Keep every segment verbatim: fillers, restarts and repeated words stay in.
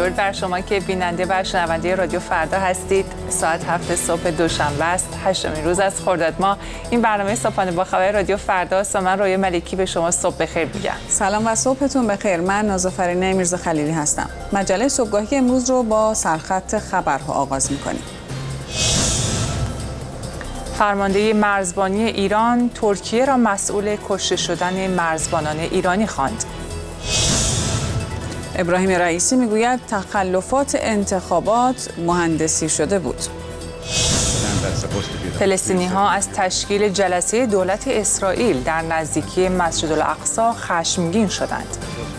درود بر شما که بیننده و شنونده رادیو فردا هستید. ساعت هفت صبح دوشنبه است، هشتمین روز از خرداد ماه. این برنامه صبحانه با خبر رادیو فردا است و من رویا ملکی به شما صبح بخیر میگم. سلام و صبحتون بخیر. من نازافرین میرزا خلیلی هستم. مجله صبحگاهی امروز رو با سرخط خبرها آغاز میکنیم. فرمانده مرزبانی ایران ترکیه را مسئول کشته شدن مرزبانان ایرانی خواند. ابراهیم رئیسی میگوید تخلفات انتخابات مهندسی شده بود. فلسطینی ها از تشکیل جلسه دولت اسرائیل در نزدیکی مسجد الاقصی خشمگین شدند.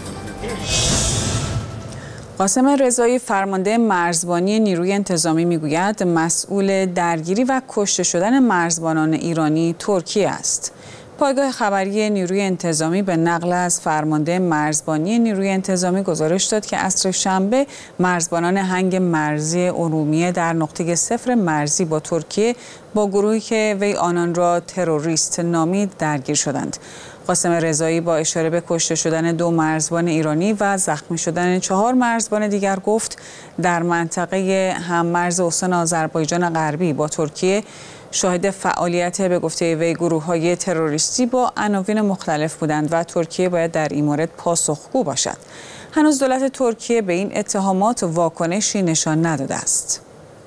قاسم رضایی فرمانده مرزبانی نیروی انتظامی میگوید مسئول درگیری و کشته شدن مرزبانان ایرانی ترکیه است. پایگاه خبری نیروی انتظامی به نقل از فرمانده مرزبانی نیروی انتظامی گزارش داد که عصر شنبه مرزبانان هنگ مرزی ارومیه در نقطه صفر مرزی با ترکیه با گروهی که وی آنان را تروریست نامید درگیر شدند. قاسم رضایی با اشاره به کشته شدن دو مرزبان ایرانی و زخمی شدن چهار مرزبان دیگر گفت در منطقه هم‌مرز استان آذربایجان غربی با ترکیه شاهد فعالیت به گفته وی گروه‌های تروریستی با عناوین مختلف بودند و ترکیه باید در این مورد پاسخگو باشد. هنوز دولت ترکیه به این اتهامات واکنشی نشان نداده است.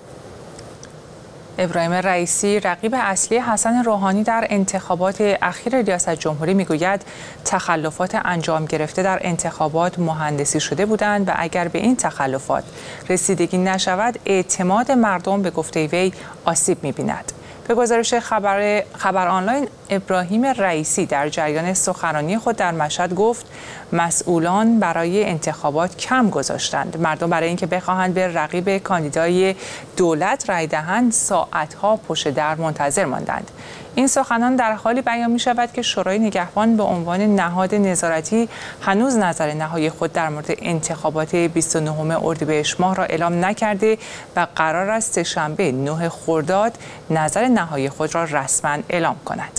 ابراهیم رئیسی رقیب اصلی حسن روحانی در انتخابات اخیر ریاست جمهوری میگوید تخلفات انجام گرفته در انتخابات مهندسی شده بودند و اگر به این تخلفات رسیدگی نشود اعتماد مردم به گفته وی آسیب می‌بیند. به گزارش خبر خبر آنلاین، ابراهیم رئیسی در جریان سخنرانی خود در مشهد گفت مسئولان برای انتخابات کم گذاشتند. مردم برای اینکه بخواهند به رقیب کاندیدای دولت رای دهند ساعتها پشت در منتظر ماندند. این سخنان در حالی بیان می شود که شورای نگهبان به عنوان نهاد نظارتی هنوز نظر نهایی خود در مورد انتخابات بیست و نهم اردیبهشت ماه را اعلام نکرده و قرار است سه‌شنبه نه خرداد نظر نهایی خود را رسما اعلام کند.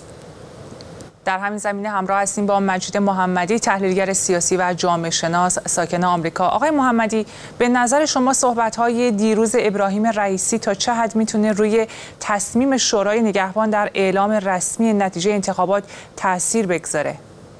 در همین زمینه همراه هستیم با مجید محمدی، تحلیلگر سیاسی و جامعه شناس ساکن آمریکا. آقای محمدی، به نظر شما صحبت‌های دیروز ابراهیم رئیسی تا چه حد میتونه روی تصمیم شورای نگهبان در اعلام رسمی نتیجه انتخابات تأثیر بگذاره؟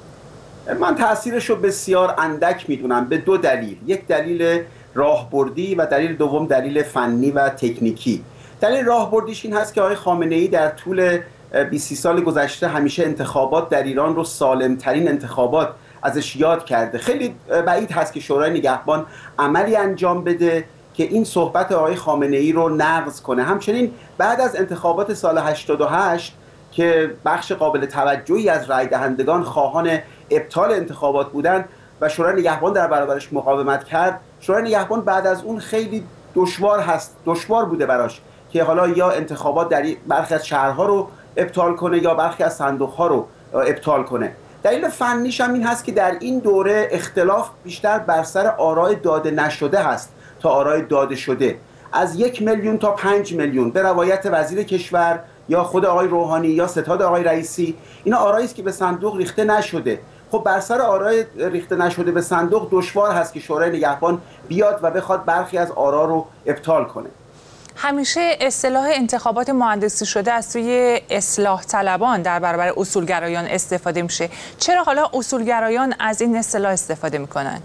من تأثیرش رو بسیار اندک میدونم به دو دلیل. یک دلیل راهبردی و دلیل دوم دلیل فنی و تکنیکی. دلیل راهبردیش این هست که آقای خامنه‌ای در طول بیست سال گذشته همیشه انتخابات در ایران رو سالمترین انتخابات ازش یاد کرده. خیلی بعید هست که شورای نگهبان عملی انجام بده که این صحبت آقای خامنه‌ای رو نقض کنه. همچنین بعد از انتخابات سال هشتاد و هشت که بخش قابل توجهی از رای دهندگان خواهان ابطال انتخابات بودند و شورای نگهبان در برابرش مقاومت کرد، شورای نگهبان بعد از اون خیلی دشوار هست دشوار بوده براش که حالا یا انتخابات در برخی از شهرها رو ابطال کنه یا برخی از صندوق‌ها رو ابطال کنه. دلیل فنیش هم این هست که در این دوره اختلاف بیشتر بر سر آرای داده نشده هست تا آرای داده شده. از یک میلیون تا پنج میلیون به روایت وزیر کشور یا خود آقای روحانی یا ستاد آقای رئیسی، اینا آرایی است که به صندوق ریخته نشده. خب بر سر آرای ریخته نشده به صندوق دشوار هست که شورای نگهبان بیاد و بخواد برخی از آرا رو ابطال کنه. همیشه اصطلاح انتخابات مهندسی شده از سوی اصلاح طلبان در برابر اصولگرایان استفاده میشه. چرا حالا اصولگرایان از این اصطلاح استفاده میکنند؟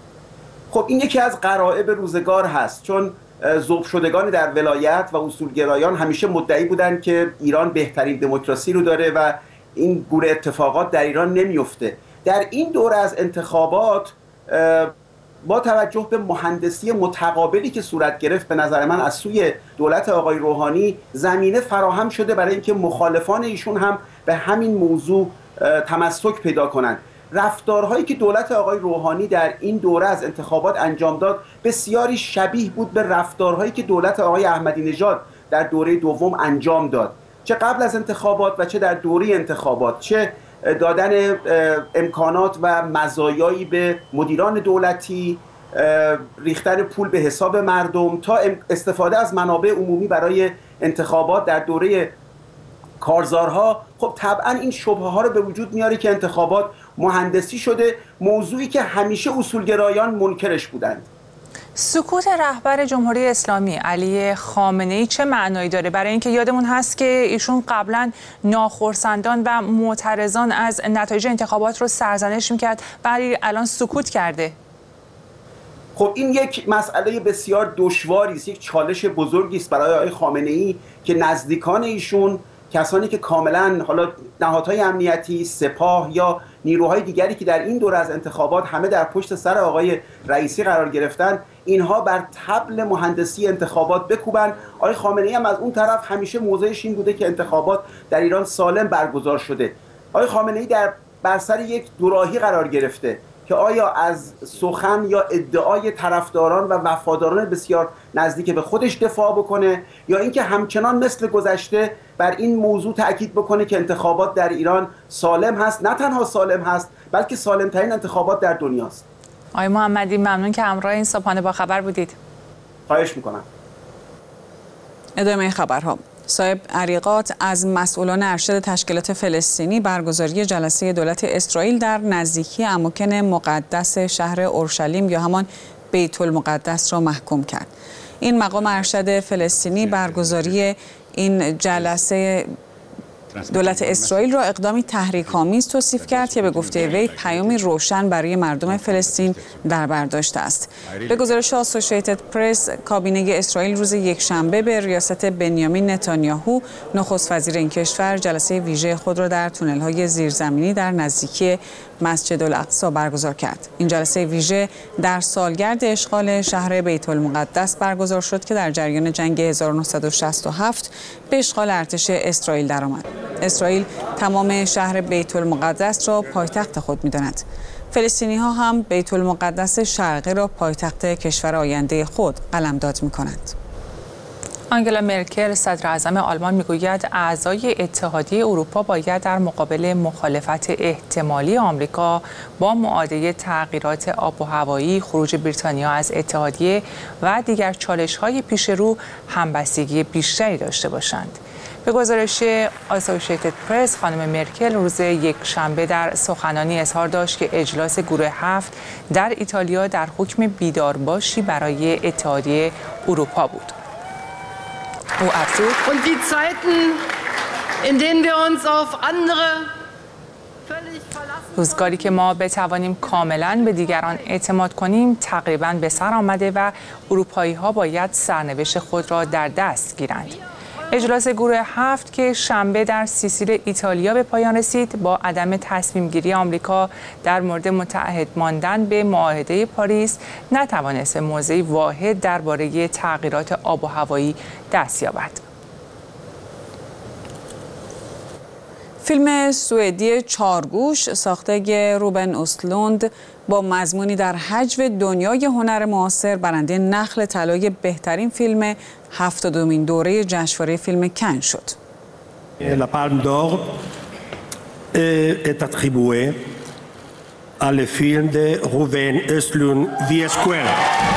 خب این یکی از غرایب روزگار هست، چون ذوب شدگان در ولایت و اصولگرایان همیشه مدعی بودند که ایران بهترین دموکراسی رو داره و این گونه اتفاقات در ایران نمیفته. در این دوره از انتخابات با توجه به مهندسی متقابلی که صورت گرفت به نظر من از سوی دولت آقای روحانی زمینه فراهم شده برای اینکه مخالفان ایشون هم به همین موضوع تمسک پیدا کنند. رفتارهایی که دولت آقای روحانی در این دوره از انتخابات انجام داد بسیاری شبیه بود به رفتارهایی که دولت آقای احمدی نژاد در دوره دوم انجام داد، چه قبل از انتخابات و چه در دوره انتخابات، چه دادن امکانات و مزایایی به مدیران دولتی، ریختن پول به حساب مردم تا استفاده از منابع عمومی برای انتخابات در دوره کارزارها. خب طبعا این شبهه ها رو به وجود میاره که انتخابات مهندسی شده، موضوعی که همیشه اصولگرایان منکرش بودند. سکوت رهبر جمهوری اسلامی علی خامنه‌ای چه معنایی داره؟ برای اینکه یادمون هست که ایشون قبلا ناخرسندان و معترضان از نتایج انتخابات رو سرزنش میکرد، ولی الان سکوت کرده. خب این یک مسئله بسیار دشواری است، یک چالش بزرگی است برای آقای خامنه‌ای که نزدیکان ایشون، کسانی که کاملا حالا نهادهای امنیتی، سپاه یا نیروهای دیگری که در این دوره از انتخابات همه در پشت سر آقای رئیسی قرار گرفتن، اینها بر طبل مهندسی انتخابات بکوبن. آقای خامنه‌ای هم از اون طرف همیشه موضعش این بوده که انتخابات در ایران سالم برگزار شده. آقای خامنه‌ای در بر سر یک دوراهی قرار گرفته که آیا از سخن یا ادعای طرفداران و وفاداران بسیار نزدیک به خودش دفاع بکنه، یا اینکه همچنان مثل گذشته بر این موضوع تاکید بکنه که انتخابات در ایران سالم هست، نه تنها سالم هست بلکه سالمترین انتخابات در دنیاست. آقای محمدی ممنون که همراه این صبحانه با خبر بودید. خواهش میکنم. ادامه خبرها. صاحب عریقات از مسئولان ارشد تشکیلات فلسطینی برگزاری جلسه دولت اسرائیل در نزدیکی اماکن مقدس شهر اورشلیم یا همان بیت المقدس را محکوم کرد. این مقام ارشد فلسطینی برگزاری این جلسه دولت اسرائیل را اقدامی تحریک‌آمیز توصیف کرد که به گفته وی پیامی روشن برای مردم فلسطین در بر داشته است. به گزارش آسوشیتد پرس، کابینه اسرائیل روز یکشنبه به ریاست بنیامین نتانیاهو نخست وزیر این کشور جلسه ویژه خود را در تونل‌های زیرزمینی در نزدیکی مسجد الاقصی برگزار کرد. این جلسه ویژه در سالگرد اشغال شهر بیت المقدس برگزار شد که در جریان جنگ هزار و نهصد و شصت و هفت به اشغال ارتش اسرائیل درآمد. اسرائیل تمام شهر بیت المقدس را پایتخت خود می‌داند. فلسطینی‌ها هم بیت المقدس شرقی را پایتخت کشور آینده خود قلمداد می‌کنند. آنگلا مرکل صدر اعظم آلمان میگوید اعضای اتحادیه اروپا باید در مقابل مخالفت احتمالی آمریکا با معادله تغییرات آب و هوایی، خروج بریتانیا از اتحادیه و دیگر چالش‌های پیش رو همبستگی بیشتری داشته باشند. به گزارش آسوشیتد پرس، خانم مرکل روز یک شنبه در سخنرانی اظهار داشت که اجلاس گروه هفت در ایتالیا در حکم بیدارباشی برای اتحادیه اروپا بود. او افزود Und die Zeiten, in denen wir uns auf andere völlig verlassen روزگاری که ما بتوانیم کاملاً به دیگران اعتماد کنیم تقریباً به سر آمده و اروپایی‌ها باید سرنوشت خود را در دست گیرند. اجلاس گروه هفت که شنبه در سیسیل ایتالیا به پایان رسید با عدم تصمیم گیری آمریکا در مورد متعهد ماندن به معاهده پاریس نتوانست موضعی واحد درباره تغییرات آب و هوایی دست یابد. فیلم سوئدی چارگوش ساخته روبن اوستلوند با مضمونی در حجو دنیای هنر معاصر برنده نخل طلای بهترین فیلم هفتادمین دوره جشنواره فیلم کن شد. La Palme d'Or est attribuée à le film de Ruben Östlund Viesquel.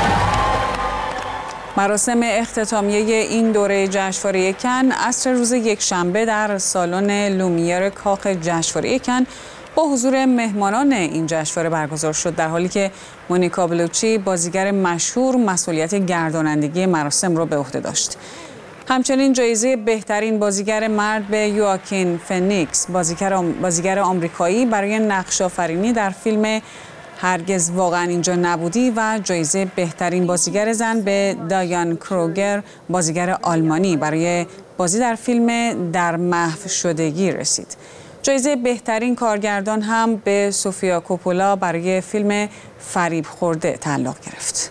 مراسم اختتامیه این دوره جشنواره کن عصر روز یکشنبه در سالن لومیر کاخ جشنواره کن با حضور مهمانان این جشنواره برگزار شد، در حالی که مونیکا بلوچی بازیگر مشهور مسئولیت گردانندگی مراسم را به عهده داشت. همچنین جایزه بهترین بازیگر مرد به یواکین فنیکس، بازیگر بازیگر آمریکایی برای نقش آفرینی در فیلم هرگز واقعا اینجا نبودی و جایزه بهترین بازیگر زن به دایان کروگر، بازیگر آلمانی برای بازی در فیلم در محو شدگی رسید. جایزه بهترین کارگردان هم به سوفیا کوپولا برای فیلم فریب خورده تعلق گرفت.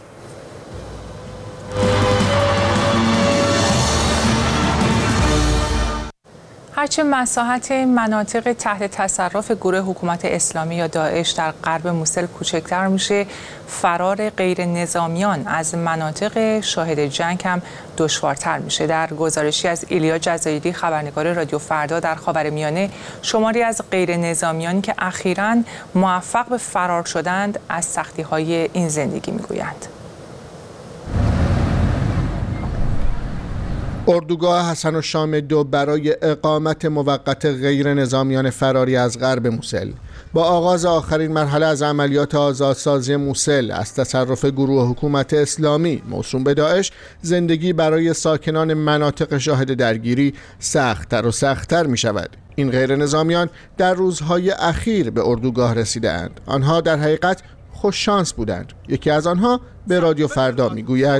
هرچه مساحت مناطق تحت تصرف گروه حکومت اسلامی یا داعش در غرب موصل کوچکتر میشه، فرار غیر نظامیان از مناطق شاهد جنگ هم دشوارتر میشه. در گزارشی از ایلیا جزایری خبرنگار رادیو فردا در خاورمیانه، شماری از غیر نظامیانی که اخیراً موفق به فرار شدند از سختی‌های این زندگی میگویند. اردوگاه حسن الشام دو برای اقامت موقت غیر نظامیان فراری از غرب موسل با آغاز آخرین مرحله از عملیات آزادسازی موسل از تصرف گروه حکومت اسلامی موسوم به داعش، زندگی برای ساکنان مناطق شاهد درگیری سخت‌تر و سخت‌تر می شود. این غیر نظامیان در روزهای اخیر به اردوگاه رسیده اند. آنها در حقیقت خوش شانس بودند. یکی از آنها به رادیو فردا میگوید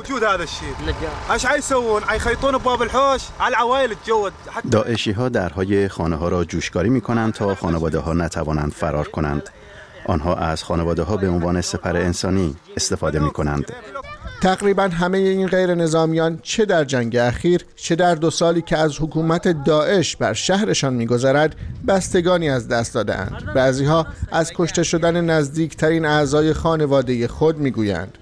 داعشی ها درهای خانه ها را جوشکاری می کنند تا خانواده ها نتوانند فرار کنند. آنها از خانواده ها به عنوان سپر انسانی استفاده می کنند. تقریبا همه این غیر نظامیان چه در جنگ اخیر چه در دو سالی که از حکومت داعش بر شهرشان می‌گذرد بستگانی از دست داده‌اند. بعضی‌ها از کشته شدن نزدیکترین اعضای خانواده خود می‌گویند.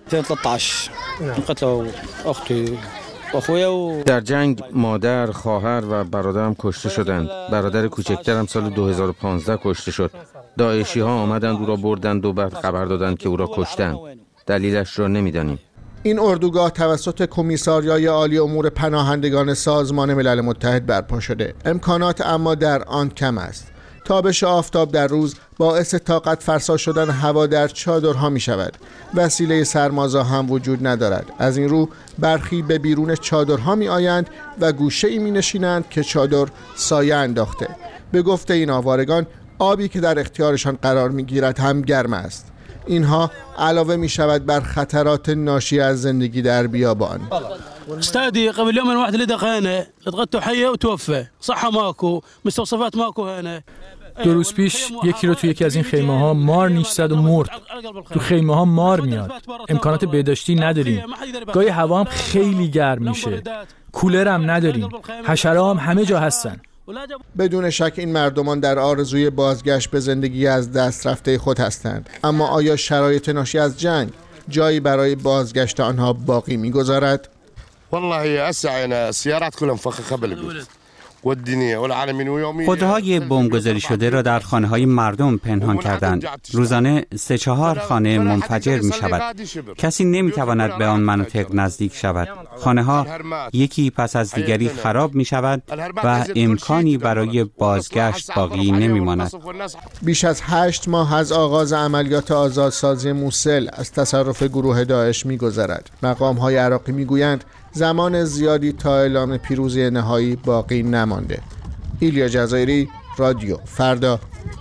در جنگ مادر، خواهر و برادرم کشته شدند. برادر کوچکترم سال دو هزار و پانزده کشته شد. داعشی‌ها آمدند او را بردند و بعد خبر دادند که او را کشتند. دلیلش را نمی‌دانیم. این اردوگاه توسط کمیساریای عالی امور پناهندگان سازمان ملل متحد برپا شده. امکانات اما در آن کم است. تابش آفتاب در روز باعث طاقت فرسا شدن هوا در چادرها می شود. وسیله سرمازا هم وجود ندارد. از این رو برخی به بیرون چادرها می آیند و گوشه ای می نشینند که چادر سایه انداخته. به گفته این آوارگان آبی که در اختیارشان قرار می گیرد هم گرم است. اینها علاوه می شود بر خطرات ناشی از زندگی در بیابان. استادی قبل يوم واحد اللي دخانه اتغطوا حيه وتوفى صحه ماكو مستوصفات ماكو هنا. دو روز پیش یکی رو تو یکی از این خیمه ها مار نیش زد و مرد. تو خیمه ها مار میاد. امکانات بهداشتی نداریم. گاهی هوا هم خیلی گرم میشه. کولر هم نداریم. حشره هم همه جا هستن. بدون شک این مردمان در آرزوی بازگشت به زندگی از دست رفته خود هستند. اما آیا شرایط ناشی از جنگ جایی برای بازگشت آنها باقی می‌گذارد؟ والله هسه عنا السيارات كلها مفخخه بالبيت والدنيا والعالمين ويوميا. خودروهای بمبگذاری شده را در خانه‌های مردم پنهان کردند. روزانه سه چهار خانه منفجر می شود. کسی نمی تواند به آن مناطق نزدیک شود. خانه‌ها یکی پس از دیگری خراب می شود و امکانی برای بازگشت باقی نمی ماند. بیش از هشت ماه از آغاز عملیات آزادسازی موسل از تصرف گروه داعش می گذرد. مقام‌های عراقی می گویند زمان زیادی تا اعلام پیروزی نهایی باقی نمانده. ایلیا جزایری، رادیو فردا.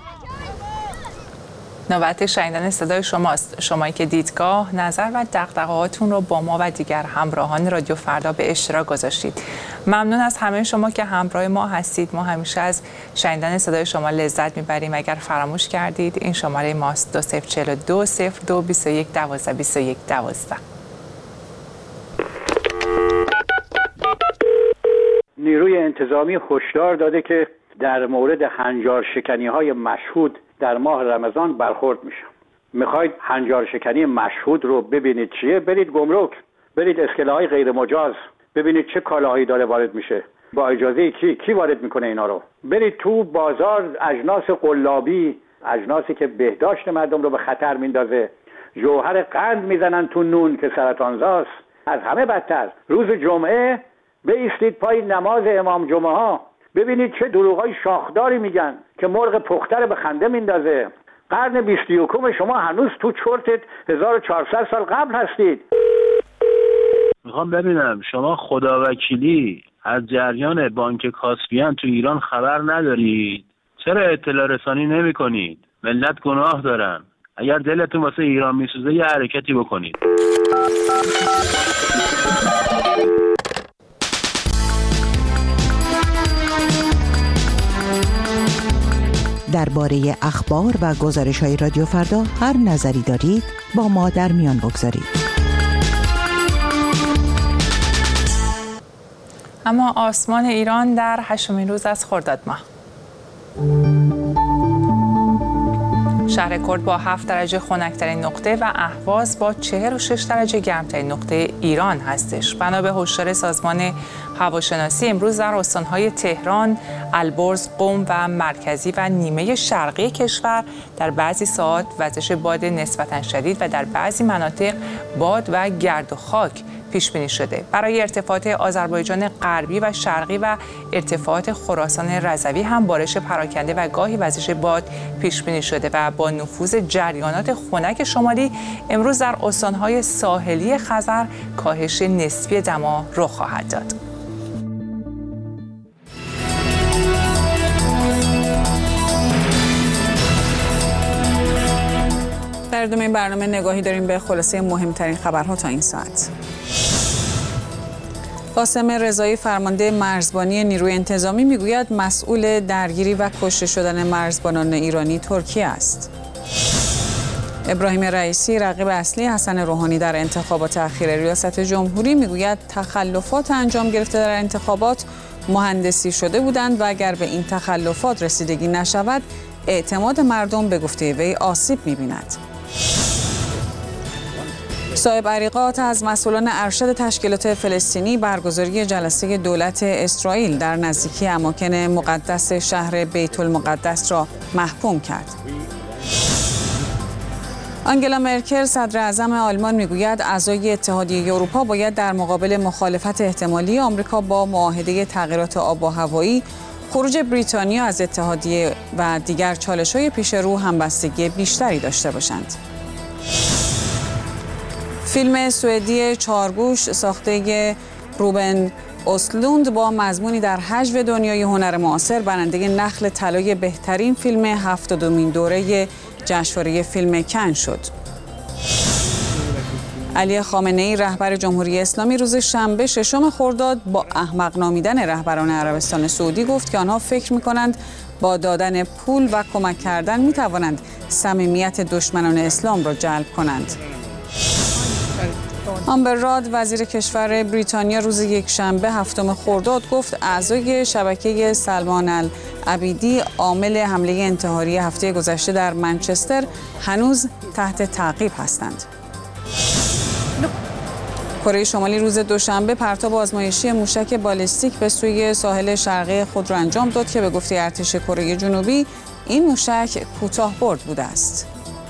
نوبت شنیدن صدای شماست. شمایی که دیدگاه، نظر و دغدغه‌هاتون رو با ما و دیگر همراهان رادیو فردا به اشتراک گذاشتید. ممنون از همه شما که همراه ما هستید. ما همیشه از شنیدن صدای شما لذت میبریم. اگر فراموش کردید این شماره ماست دو صفر چهل و دو صفر دو بیست و یک دوازده بیست و یک دوازده. نیروی انتظامی هشدار داده که در مورد هنجار شکنی های مشهود در ماه رمضان برخورد میشه. میخواید هنجار شکنی مشهود رو ببینید چیه؟ برید گمرک، برید اسکله‌های غیر مجاز، ببینید چه کالاهایی داره وارد میشه، با اجازه کی کی وارد میکنه اینا رو. برید تو بازار، اجناس قلابی، اجناسی که بهداشت مردم رو به خطر میندازه، جوهر قند میزنن تو نون که سرطانزاست. از همه بدتر روز جمعه بایستید پای نماز امام جمعه ها، ببینید چه دروغای شاخداری میگن که مرغ پختر به خنده میندازه. قرن بیست و یکم شما هنوز تو چرتت هزار و چهارصد سال قبل هستید. میخوام ببینم شما خداوکیلی از جریان بانک کاسپیان تو ایران خبر ندارید؟ چرا اطلاع رسانی نمی کنید؟ ملت گناه دارن. اگر دلتون واسه ایران میسوزه یه حرکتی بکنید. درباره اخبار و گزارش‌های رادیو فردا هر نظری دارید با ما در میان بگذارید. اما آسمان ایران در هشتمین روز از خرداد ماه. شهر کرد با هفت درجه خنک‌ترین نقطه و اهواز با چهل و شش درجه گرمترین نقطه ایران هستش. بنا به هشدار سازمان هواشناسی امروز در استان‌های تهران، البرز، قم و مرکزی و نیمه شرقی کشور در بعضی ساعات وزش باد نسبتاً شدید و در بعضی مناطق باد و گرد و خاک پیش بینی شده. برای ارتفاعات آذربایجان غربی و شرقی و ارتفاعات خراسان رضوی هم بارش پراکنده و گاهی وزش باد پیش بینی شده و با نفوذ جریانات خنک شمالی امروز در استان‌های ساحلی خزر کاهش نسبی دما رخ خواهد داد. در ادامه این برنامه نگاهی داریم به خلاصه مهمترین خبرها تا این ساعت. قاسم رضایی فرمانده مرزبانی نیروی انتظامی میگوید مسئول درگیری و کشته شدن مرزبانان ایرانی ترکیه است. ابراهیم رئیسی رقیب اصلی حسن روحانی در انتخابات اخیر ریاست جمهوری میگوید تخلفات انجام گرفته در انتخابات مهندسی شده بودند و اگر به این تخلفات رسیدگی نشود اعتماد مردم به گفته وی آسیب می‌بیند. صاحب عریقات از مسئولان ارشد تشکیلات فلسطینی برگزاری جلسه دولت اسرائیل در نزدیکی اماکن مقدس شهر بیت المقدس را محکوم کرد. آنگلا مرکل صدر اعظم آلمان میگوید اعضای اتحادیه اروپا باید در مقابل مخالفت احتمالی آمریکا با معاهده تغییرات آب و هوایی، خروج بریتانیا از اتحادیه و دیگر چالش‌های پیش رو همبستگی بیشتری داشته باشند. فیلم سوئدی چارگوش ساخته روبن اوسلوند با مضمونی در حجو دنیای هنر معاصر برنده نخل طلای بهترین فیلم هفتادمین دوره جشنواره فیلم کن شد. علی خامنه‌ای رهبر جمهوری اسلامی روز شنبه ششم خرداد با احمق نامیدن رهبران عربستان سعودی گفت که آنها فکر می‌کنند با دادن پول و کمک کردن می‌توانند صمیمیت دشمنان اسلام را جلب کنند. آمبر راد وزیر کشور بریتانیا روز یکشنبه هفتم خرداد گفت اعضای شبکه سلمان العبیدی عامل حمله انتحاری هفته گذشته در منچستر هنوز تحت تعقیب هستند. کره شمالی روز دوشنبه پرتاب آزمایشی موشک بالستیک به سوی ساحل شرقی خود را انجام داد که به گفته ارتش کره جنوبی این موشک کوتاه‌برد بوده است.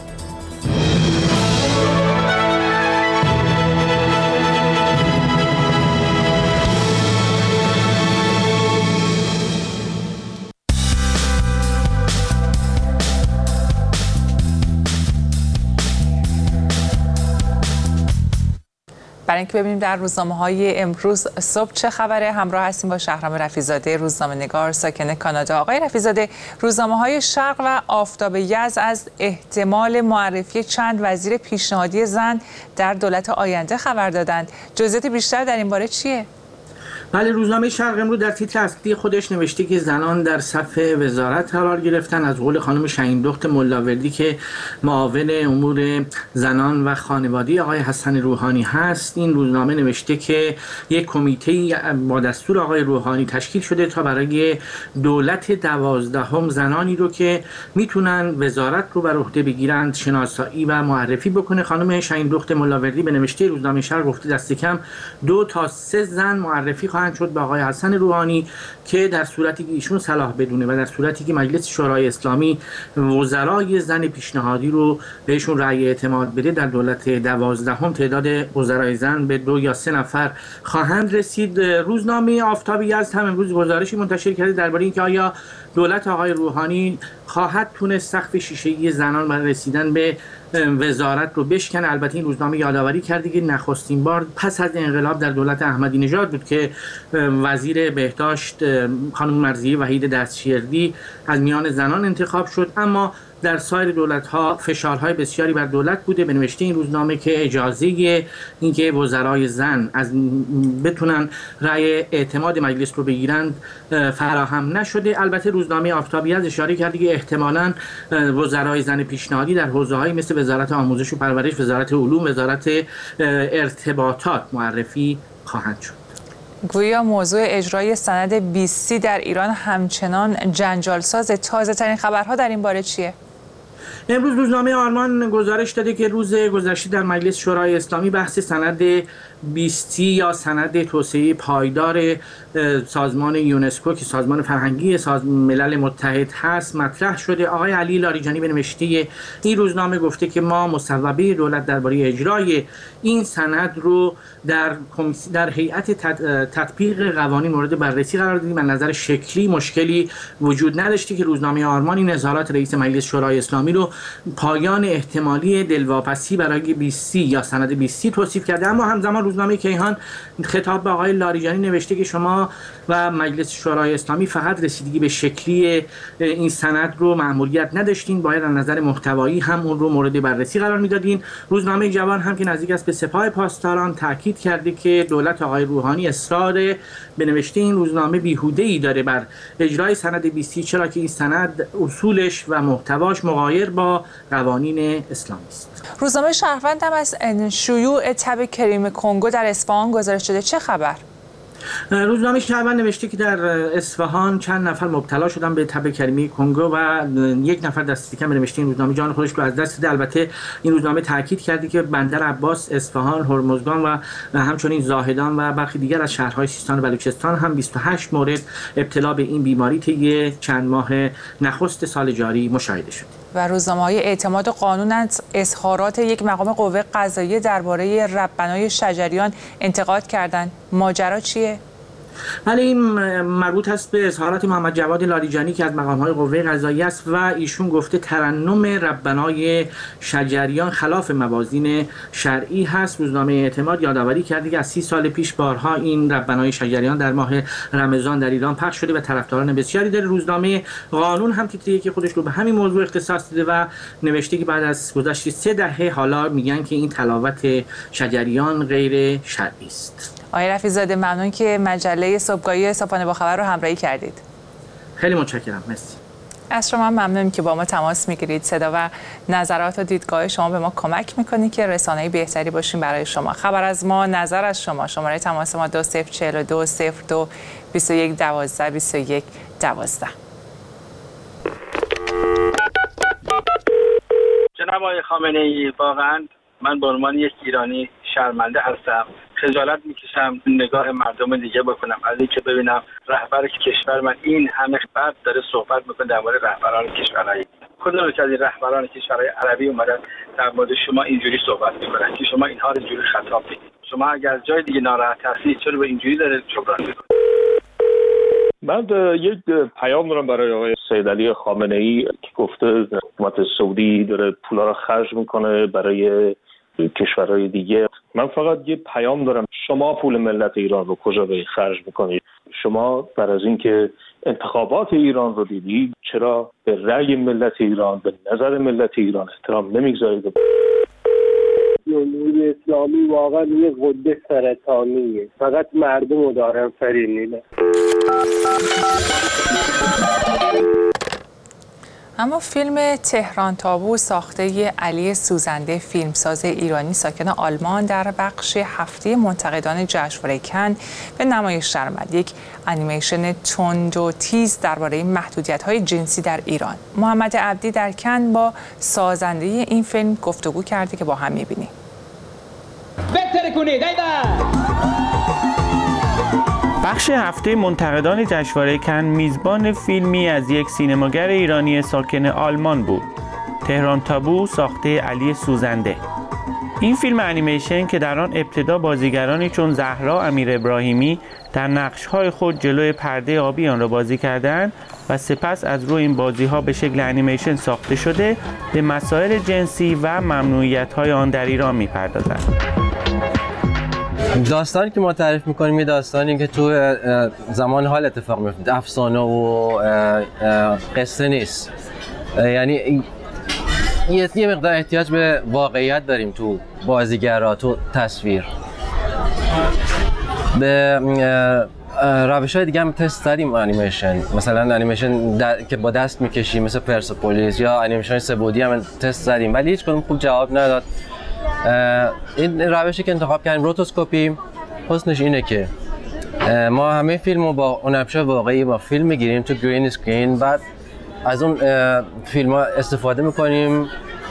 برای اینکه ببینیم در روزنامه‌های امروز صبح چه خبره، همراه هستیم با شهرام رفیع‌زاده روزنامه‌نگار ساکن کانادا. آقای رفیع‌زاده، روزنامه‌های شرق و آفتاب یزد از احتمال معرفی چند وزیر پیشنهادی زن در دولت آینده خبر دادند. جزئیات بیشتر در این باره چیه؟ بله، روزنامه شرق امروز در تیتر اصلی خودش نوشته که زنان در صف وزارت قرار گرفتن. از قول خانم شهیندخت ملاوردی که معاون امور زنان و خانواده آقای حسن روحانی هست، این روزنامه نوشته که یک کمیته با دستور آقای روحانی تشکیل شده تا برای دولت دوازدهم زنانی رو که میتونن وزارت رو بر عهده بگیرند شناسایی و معرفی بکنه. خانم شهیندخت ملاوردی به نوشته روزنامه شرق گفته دست کم دو تا سه زن معرفی خواهند شد به آقای حسن روحانی که در صورتی که ایشون صلاح بدونه و در صورتی که مجلس شورای اسلامی وزرای زن پیشنهادی رو بهشون رأی اعتماد بده در دولت دوازدهم تعداد وزرای زن به دو یا سه نفر خواهند رسید. روزنامه آفتاب یزد هم امروز گزارشی منتشر کرده درباره اینکه آیا دولت آقای روحانی خواهد تونست سقف شیشه‌ای زنان برای رسیدن به وزارت رو بشکنه. البته این روزنامه یادآوری کرده که نخستین بار پس از انقلاب در دولت احمدی نژاد بود که وزیر بهداشت خانم مرضیه وحید دستشیردی از میان زنان انتخاب شد، اما در سایر دولت‌ها فشارهای بسیاری بر دولت بوده. به نوشته این روزنامه که اجازه اینکه وزرای زن از بتونن رأی اعتماد مجلس رو بگیرند فراهم نشده. البته روزنامه آفتابی از اشاره کرده که احتمالاً وزرای زن پیشنهادی در حوزه‌هایی مثل وزارت آموزش و پرورش، وزارت علوم، وزارت ارتباطات معرفی خواهند شد. گویا موضوع اجرای سند بیستی در ایران همچنان جنجال‌ساز. تازه‌ترین خبرها در این باره چیه؟ امروز روزنامه آرمان گزارش داده که روز گذشته در مجلس شورای اسلامی بحث سند بیستی یا سند توسعه پایدار سازمان یونسکو که سازمان فرهنگی سازمان ملل متحد هست مطرح شده. آقای علی لاریجانی به نوشته این روزنامه گفته که ما مصوبه دولت درباره اجرای این سند رو در در هیئت تطبیق قوانین مورد بررسی قرار دادیم. از نظر شکلی مشکلی وجود نداشته که روزنامه آرمان این اظهارات رئیس مجلس شورای اسلامی رو پایان احتمالی دلواپسی برای بیستی یا سند بیستی توصیف کرده. اما همزمان روزنامه کیهان خطاب به آقای لاریجانی نوشته که شما و مجلس شورای اسلامی فقط رسیدگی به شکلی این سند رو مأموریت نداشتین، باید از نظر محتوایی هم اون رو مورد بررسی قرار میدادین. روزنامه جوان هم که نزدیک است به سپاه پاسداران تاکید کرده که دولت آقای روحانی اصرار به نوشته این روزنامه بیهوده‌ای داره بر اجرای سند بیستی، چرا که این سند اصولش و محتواش مغایر با قوانین اسلامی است. روزنامه شهروند هم از شیوع تب کریم کنگو در اصفهان گزارش شده، چه خبر؟ روزنامه شهروند نوشته که در اصفهان چند نفر مبتلا شدن به تب کریمی کنگو و یک نفر دست کم نوشته این روزنامه جان خودش رو از دست داده. البته این روزنامه تاکید کرده که بندر عباس، اصفهان، هرمزگان و همچنین زاهدان و برخی دیگر از شهرهای سیستان و بلوچستان هم بیست و هشت مورد ابتلا به این بیماری طی چند ماه نخست سال جاری مشاهده شد. و روزنامه‌های اعتماد قانون از اظهارات یک مقام قوه قضاییه درباره ربنای شجریان انتقاد کردند. ماجرا چیه؟ ولی این مربوط است به اظهارات محمد جواد لاریجانی که از مقام‌های قوه قضاییه است و ایشون گفته ترنم ربنای شجریان خلاف موازین شرعی هست. روزنامه اعتماد یادآوری کرده که از سی سال پیش بارها این ربنای شجریان در ماه رمضان در ایران پخش شده و طرفداران بسیاری داره. روزنامه قانون هم تیتری که خودش رو به همین موضوع اختصاص داده و نوشته که بعد از گذشت سه دهه حالا میگن که این تلاوت شجریان غیر شرعی است. آقای رفیع‌زاده ممنون که مجله صبحگاهی صبحانه با خبر رو همراهی کردید. خیلی متشکرم. مرسی. از شما ممنونم که با ما تماس میگیرید. صدا و نظرات و دیدگاه شما به ما کمک میکنید که رسانه‌ای بهتری باشیم برای شما. خبر از ما، نظر از شما. شماره تماس ما دو صفر چهل و دو صفر دو بیست و یک دوازده بیست و یک دوازده. جناب آقای خامنه‌ای، واقعا من به عنوان یک ایرانی شرمنده هستم. خجالت میکشم نگاه مردم دیگه بکنم از اینکه ببینم رهبر کشور من این همه بعد داره صحبت میکنه در مورد رهبران کشورهای کدوم که از این رهبران کشورهای عربی اومدن در مورد شما اینجوری صحبت میکنن که شما اینها رو اینجوری خطاب میکنید. شما اگر جای دیگه ناراحت هستید چرا به اینجوری داره جبران میکنید؟ من یک پیام دارم برای آقای سید علی خامنه‌ای که گفته حکومت سعودی داره پولا رو خرج میکنه برای کشورهای دیگه. من فقط یه پیام دارم، شما پول ملت ایران رو کجا به خرج میکنید؟ شما بر از اینکه انتخابات ایران رو دیدید چرا به رأی ملت ایران، به نظر ملت ایران احترام نمیگذارید؟ جمهوری اسلامی واقعا یه غده سرطانیه، فقط مردم رو دارن فریب میدن. اما فیلم تهران تابو ساخته علی سوزنده، فیلمساز ایرانی ساکن آلمان، در بخش هفته منتقدان جشنواره کن به نمایش درآمد. یک انیمیشن تند و تیز درباره محدودیت‌های جنسی در ایران. محمد عبدی در کن با سازنده این فیلم گفتگو کرده که با هم می‌بینیم. بهتر کنید بخش هفته منتقدان جشنواره کن میزبان فیلمی از یک سینماگر ایرانی ساکن آلمان بود. تهران تابو ساخته علی سوزنده. این فیلم انیمیشن که در آن ابتدا بازیگرانی چون زهرا امیر ابراهیمی در نقش‌های خود جلوی پرده آبی آن را بازی کردند و سپس از روی این بازی‌ها به شکل انیمیشن ساخته شده به مسائل جنسی و ممنوعیت‌های آن در ایران می‌پردازد. داستانی که ما تعریف میکنیم یه داستانی که تو زمان حال اتفاق میفته، افسانه و قصه نیست. یعنی یه مقدار احتیاج به واقعیت داریم تو بازیگرا، تو تصویر. به روش‌های دیگه هم تست داریم انیمیشن، مثلا انیمیشن که با دست میکشیم مثل پرسپولیس یا انیمیشن سه‌بعدی هم تست داریم ولی هیچ کدوم خوب جواب نداد. این روشی که انتخاب کردیم روتوسکوپی، حسنش اینه که ما همه فیلمو با اون ابزار واقعی با فیلم میگیریم تو گرین اسکرین، بعد از اون فیلم ها استفاده میکنیم،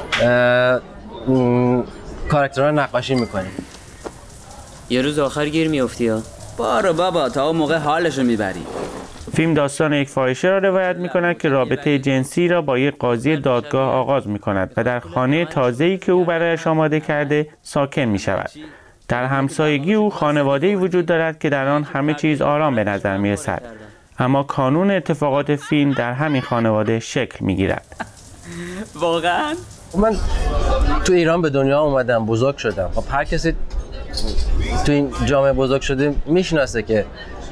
کاراکترها نقاشی میکنیم. یه روز آخر گیر میافتی ها. بارو بابا تا اون موقع حالشو میبری. فیلم داستان یک فاحشه را روایت می‌کند که رابطه جنسی را با یک قاضی دادگاه آغاز می‌کند و در خانه تازه‌ای که او برایش آماده کرده ساکن می‌شود. در همسایگی او خانواده‌ای وجود دارد که در آن همه چیز آرام به نظر می‌رسد. اما کانون اتفاقات فیلم در همین خانواده شکل می‌گیرد. واقعاً من تو ایران به دنیا اومدم، بزرگ شدم. خب هر کسی تو این جامعه بزرگ شده میشناسه که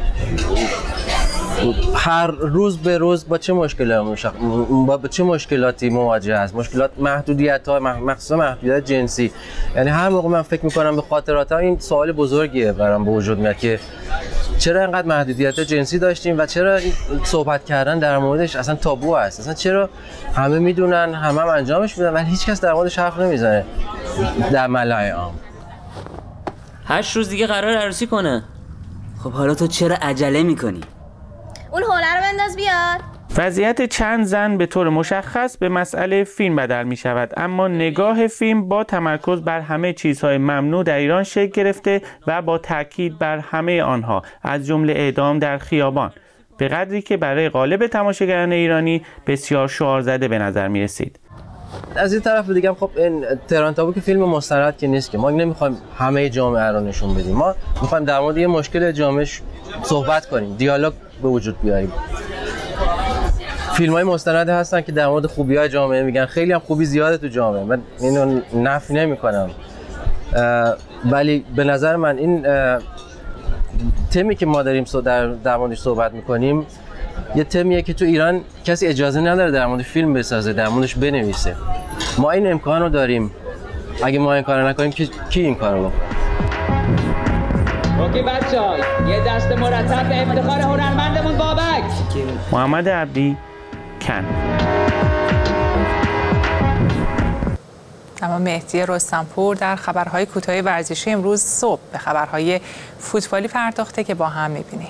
هر روز به روز با چه مشکلاتی با چه مشکلاتی مواجه است. مشکلات محدودیت‌ها، مخصوصا محدودیت جنسی. یعنی هر موقع من فکر می‌کنم به خاطراتم، این سوال بزرگیه برام به وجود میاد که چرا اینقدر محدودیت جنسی داشتیم و چرا صحبت کردن در موردش اصلا تابو است. اصلا چرا همه میدونن، همه هم انجامش میدن ولی هیچ کس در موردش حرف نمیزنه در ملأ عام. هشت روز دیگه قرار عروسی کنه. خب حالا تو چرا عجله میکنی؟ اون حوله رو بنداز بیار. وضعیت چند زن به طور مشخص به مسئله فیلم بدل می شود، اما نگاه فیلم با تمرکز بر همه چیزهای ممنوع در ایران شکل گرفته و با تاکید بر همه آنها، از جمله اعدام در خیابان، به قدری که برای غالب تماشاگران ایرانی بسیار شعار زده به نظر می رسید. از این طرف دیگه خب این تهران تابو که فیلم مستند که نیست، که ما نمیخوایم همه جامعه رو نشون بدیم، ما میخوایم در مورد یه مشکل جامعه صحبت کنیم، دیالوگ به وجود بیاریم. فیلم‌های مستند هستن که در مورد خوبی‌های جامعه میگن، خیلی هم خوبی زیاده تو جامعه، من اینو نفی نمی‌کنم، ولی به نظر من این تمی که ما داریم در در موردش صحبت می‌کنیم یه تمیه که تو ایران کسی اجازه نداره در مورد فیلم بسازه، در موردش بنویسه. ما این امکان رو داریم، اگه ما این کارو نکنیم کی کی این کارو بکنه؟ اوکی بچه‌ها، یه دست مرتب به افتخار هنرمندمون بابک. محمد عبدی، کن. اما مهدی رستمپور در خبرهای کوتاه ورزشی امروز صبح به خبرهای فوتبالی پرداخته که با هم می‌بینیم.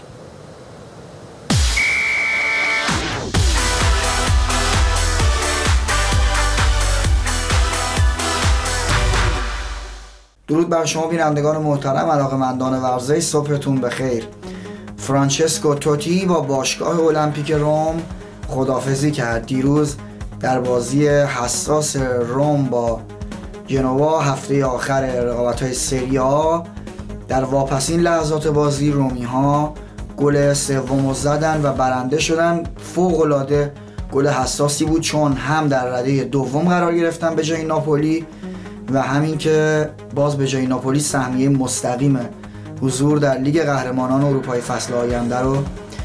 درود بر شما بینندگان محترم، علاقه‌مندان ورزش، صبحتون بخیر. فرانچسکو توتی با باشگاه المپیک روم خداحافظی کرد. دیروز در بازی حساس روم با جنوا هفته آخر رقابت‌های سری آ در واپسین لحظات بازی رومی‌ها گل سوم زدن و برنده شدن. فوق‌العاده گل حساسی بود، چون هم در رده دوم قرار گرفتن به جای ناپولی و همین که باز به جای ناپولی سهمیه مستقیم حضور در لیگ قهرمانان اروپای فصل آینده رو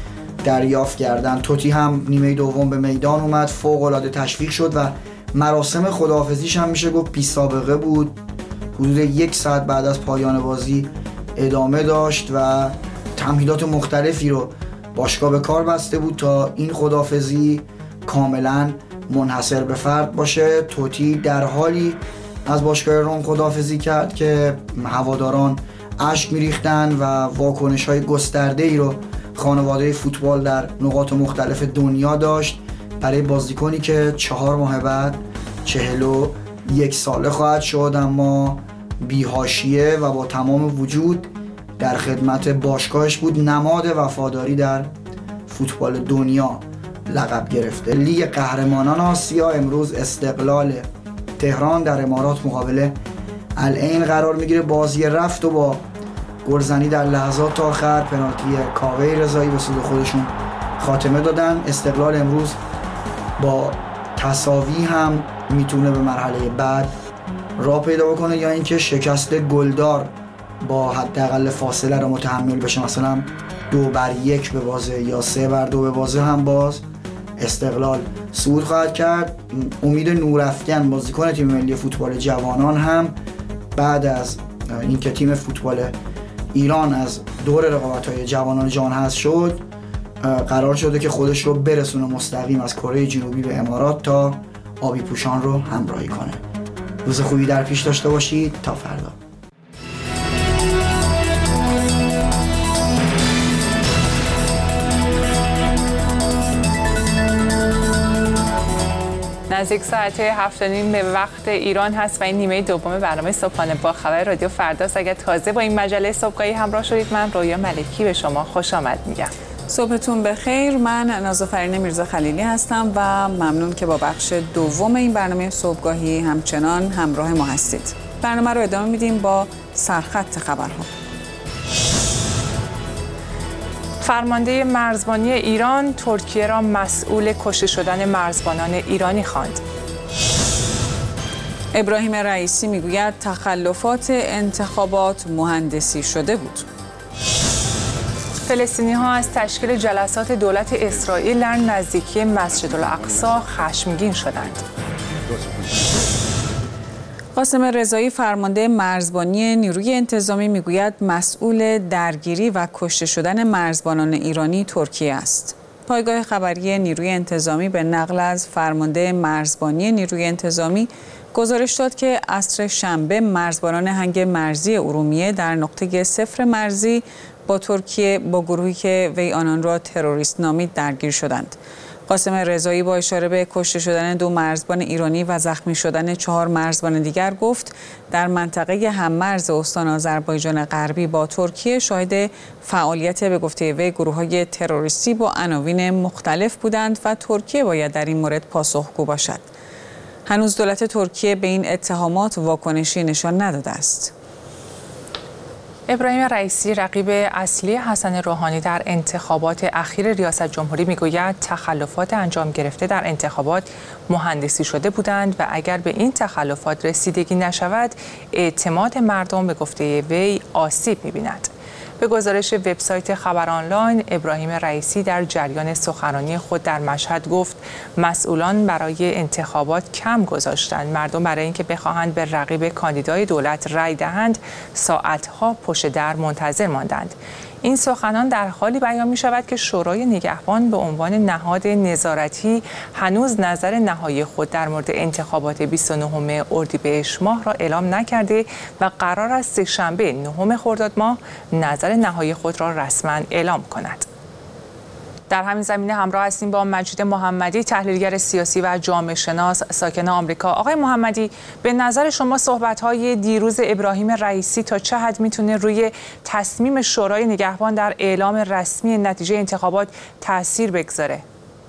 دریافت کردن. توتی هم نیمه دوم به میدان اومد، فوق‌العاده تشویق شد و مراسم خداحافظیش هم میشه گفت بی سابقه بود. حدود یک ساعت بعد از پایان بازی ادامه داشت و تمهیدات مختلفی رو باشگاه به کار بسته بود تا این خداحافظی کاملا منحصر به فرد باشه. توتی در حالی از باشگاه روم خداحافظی کرد که هواداران اشک میریختن و واکنش‌های گسترده‌ای رو خانواده فوتبال در نقاط مختلف دنیا داشت برای بازیکنی که چهار ماه بعد چهل و یک ساله خواهد شد، اما بی‌حاشیه و با تمام وجود در خدمت باشگاهش بود. نماد وفاداری در فوتبال دنیا لقب گرفته. لیگ قهرمانان آسیا امروز استقلال تهران در امارات مقابل العین قرار میگیره. بازی رفت و با گلزنی در لحظات آخر پنالتی کاوه رضایی به سود خودشون خاتمه دادن. استقلال امروز با تساوی هم میتونه به مرحله بعد راه پیدا بکنه یا اینکه شکست گلدار با حداقل فاصله رو متحمل بشه، مثلا دو بر یک به بازه یا سه بر دو به بازه هم باز استقلال صعود خواهد کرد. امید نورافکن بازیکن تیم ملی فوتبال جوانان هم بعد از اینکه تیم فوتبال ایران از دور رقابت‌های جوانان جهان حذف شد، قرار شده که خودش رو برسونه مستقیم از کره جنوبی به امارات تا آبی پوشان رو همراهی کنه. روز خوبی در پیش داشته باشید، تا فردا. نزدیک ساعت هفت و نیم به وقت ایران هست و این نیمه دوم برنامه صبحانه با خبر رادیو فرداست. اگر تازه با این مجله صبحگاهی همراه شدید، من رویا ملکی به شما خوش آمد میگم. صبحتون بخیر. من نازافرین میرزا خلیلی هستم و ممنون که با بخش دوم این برنامه صبحگاهی همچنان همراه ما هستید. برنامه رو ادامه میدیم با سرخط خبرها. فرمانده مرزبانی ایران ترکیه را مسئول کشته شدن مرزبانان ایرانی خواند. ابراهیم رئیسی میگوید تخلفات انتخابات مهندسی شده بود. فلسطینی‌ها از تشکیل جلسات دولت اسرائیل در نزدیکی مسجد الاقصی خشمگین شدند. قاسم رضایی فرمانده مرزبانی نیروی انتظامی میگوید مسئول درگیری و کشته شدن مرزبانان ایرانی ترکیه است. پایگاه خبری نیروی انتظامی به نقل از فرمانده مرزبانی نیروی انتظامی گزارش داد که عصر شنبه مرزبانان هنگ مرزی ارومیه در نقطه صفر مرزی با ترکیه با گروهی که وی آنان را تروریست نامید درگیر شدند. قاسم رضایی با اشاره به کشته شدن دو مرزبان ایرانی و زخمی شدن چهار مرزبان دیگر گفت در منطقه هممرز استان آذربایجان غربی با ترکیه شاهد فعالیت به گفته وی گروه‌های تروریستی با عناوین مختلف بودند و ترکیه باید در این مورد پاسخگو باشد. هنوز دولت ترکیه به این اتهامات واکنشی نشان نداده است. ابراهیم رئیسی رقیب اصلی حسن روحانی در انتخابات اخیر ریاست جمهوری میگوید تخلفات انجام گرفته در انتخابات مهندسی شده بودند و اگر به این تخلفات رسیدگی نشود اعتماد مردم به گفته وی آسیب می‌بیند. به گزارش وبسایت خبر آنلاین، ابراهیم رئیسی در جریان سخنرانی خود در مشهد گفت مسئولان برای انتخابات کم گذاشتند. مردم برای اینکه بخواهند به رقیب کاندیدای دولت رأی دهند ساعتها پشت در منتظر ماندند. این سخنان در حالی بیان می شود که شورای نگهبان به عنوان نهاد نظارتی هنوز نظر نهایی خود در مورد انتخابات بیست و نهم اردیبهشت ماه را اعلام نکرده و قرار است سه‌شنبه نهم خرداد ماه نظر نهایی خود را رسما اعلام کند. در همین زمینه همراه هستیم با مجید محمدی، تحلیلگر سیاسی و جامعه شناس ساکن آمریکا. آقای محمدی، به نظر شما صحبت‌های دیروز ابراهیم رئیسی تا چه حد میتونه روی تصمیم شورای نگهبان در اعلام رسمی نتیجه انتخابات تأثیر بگذاره؟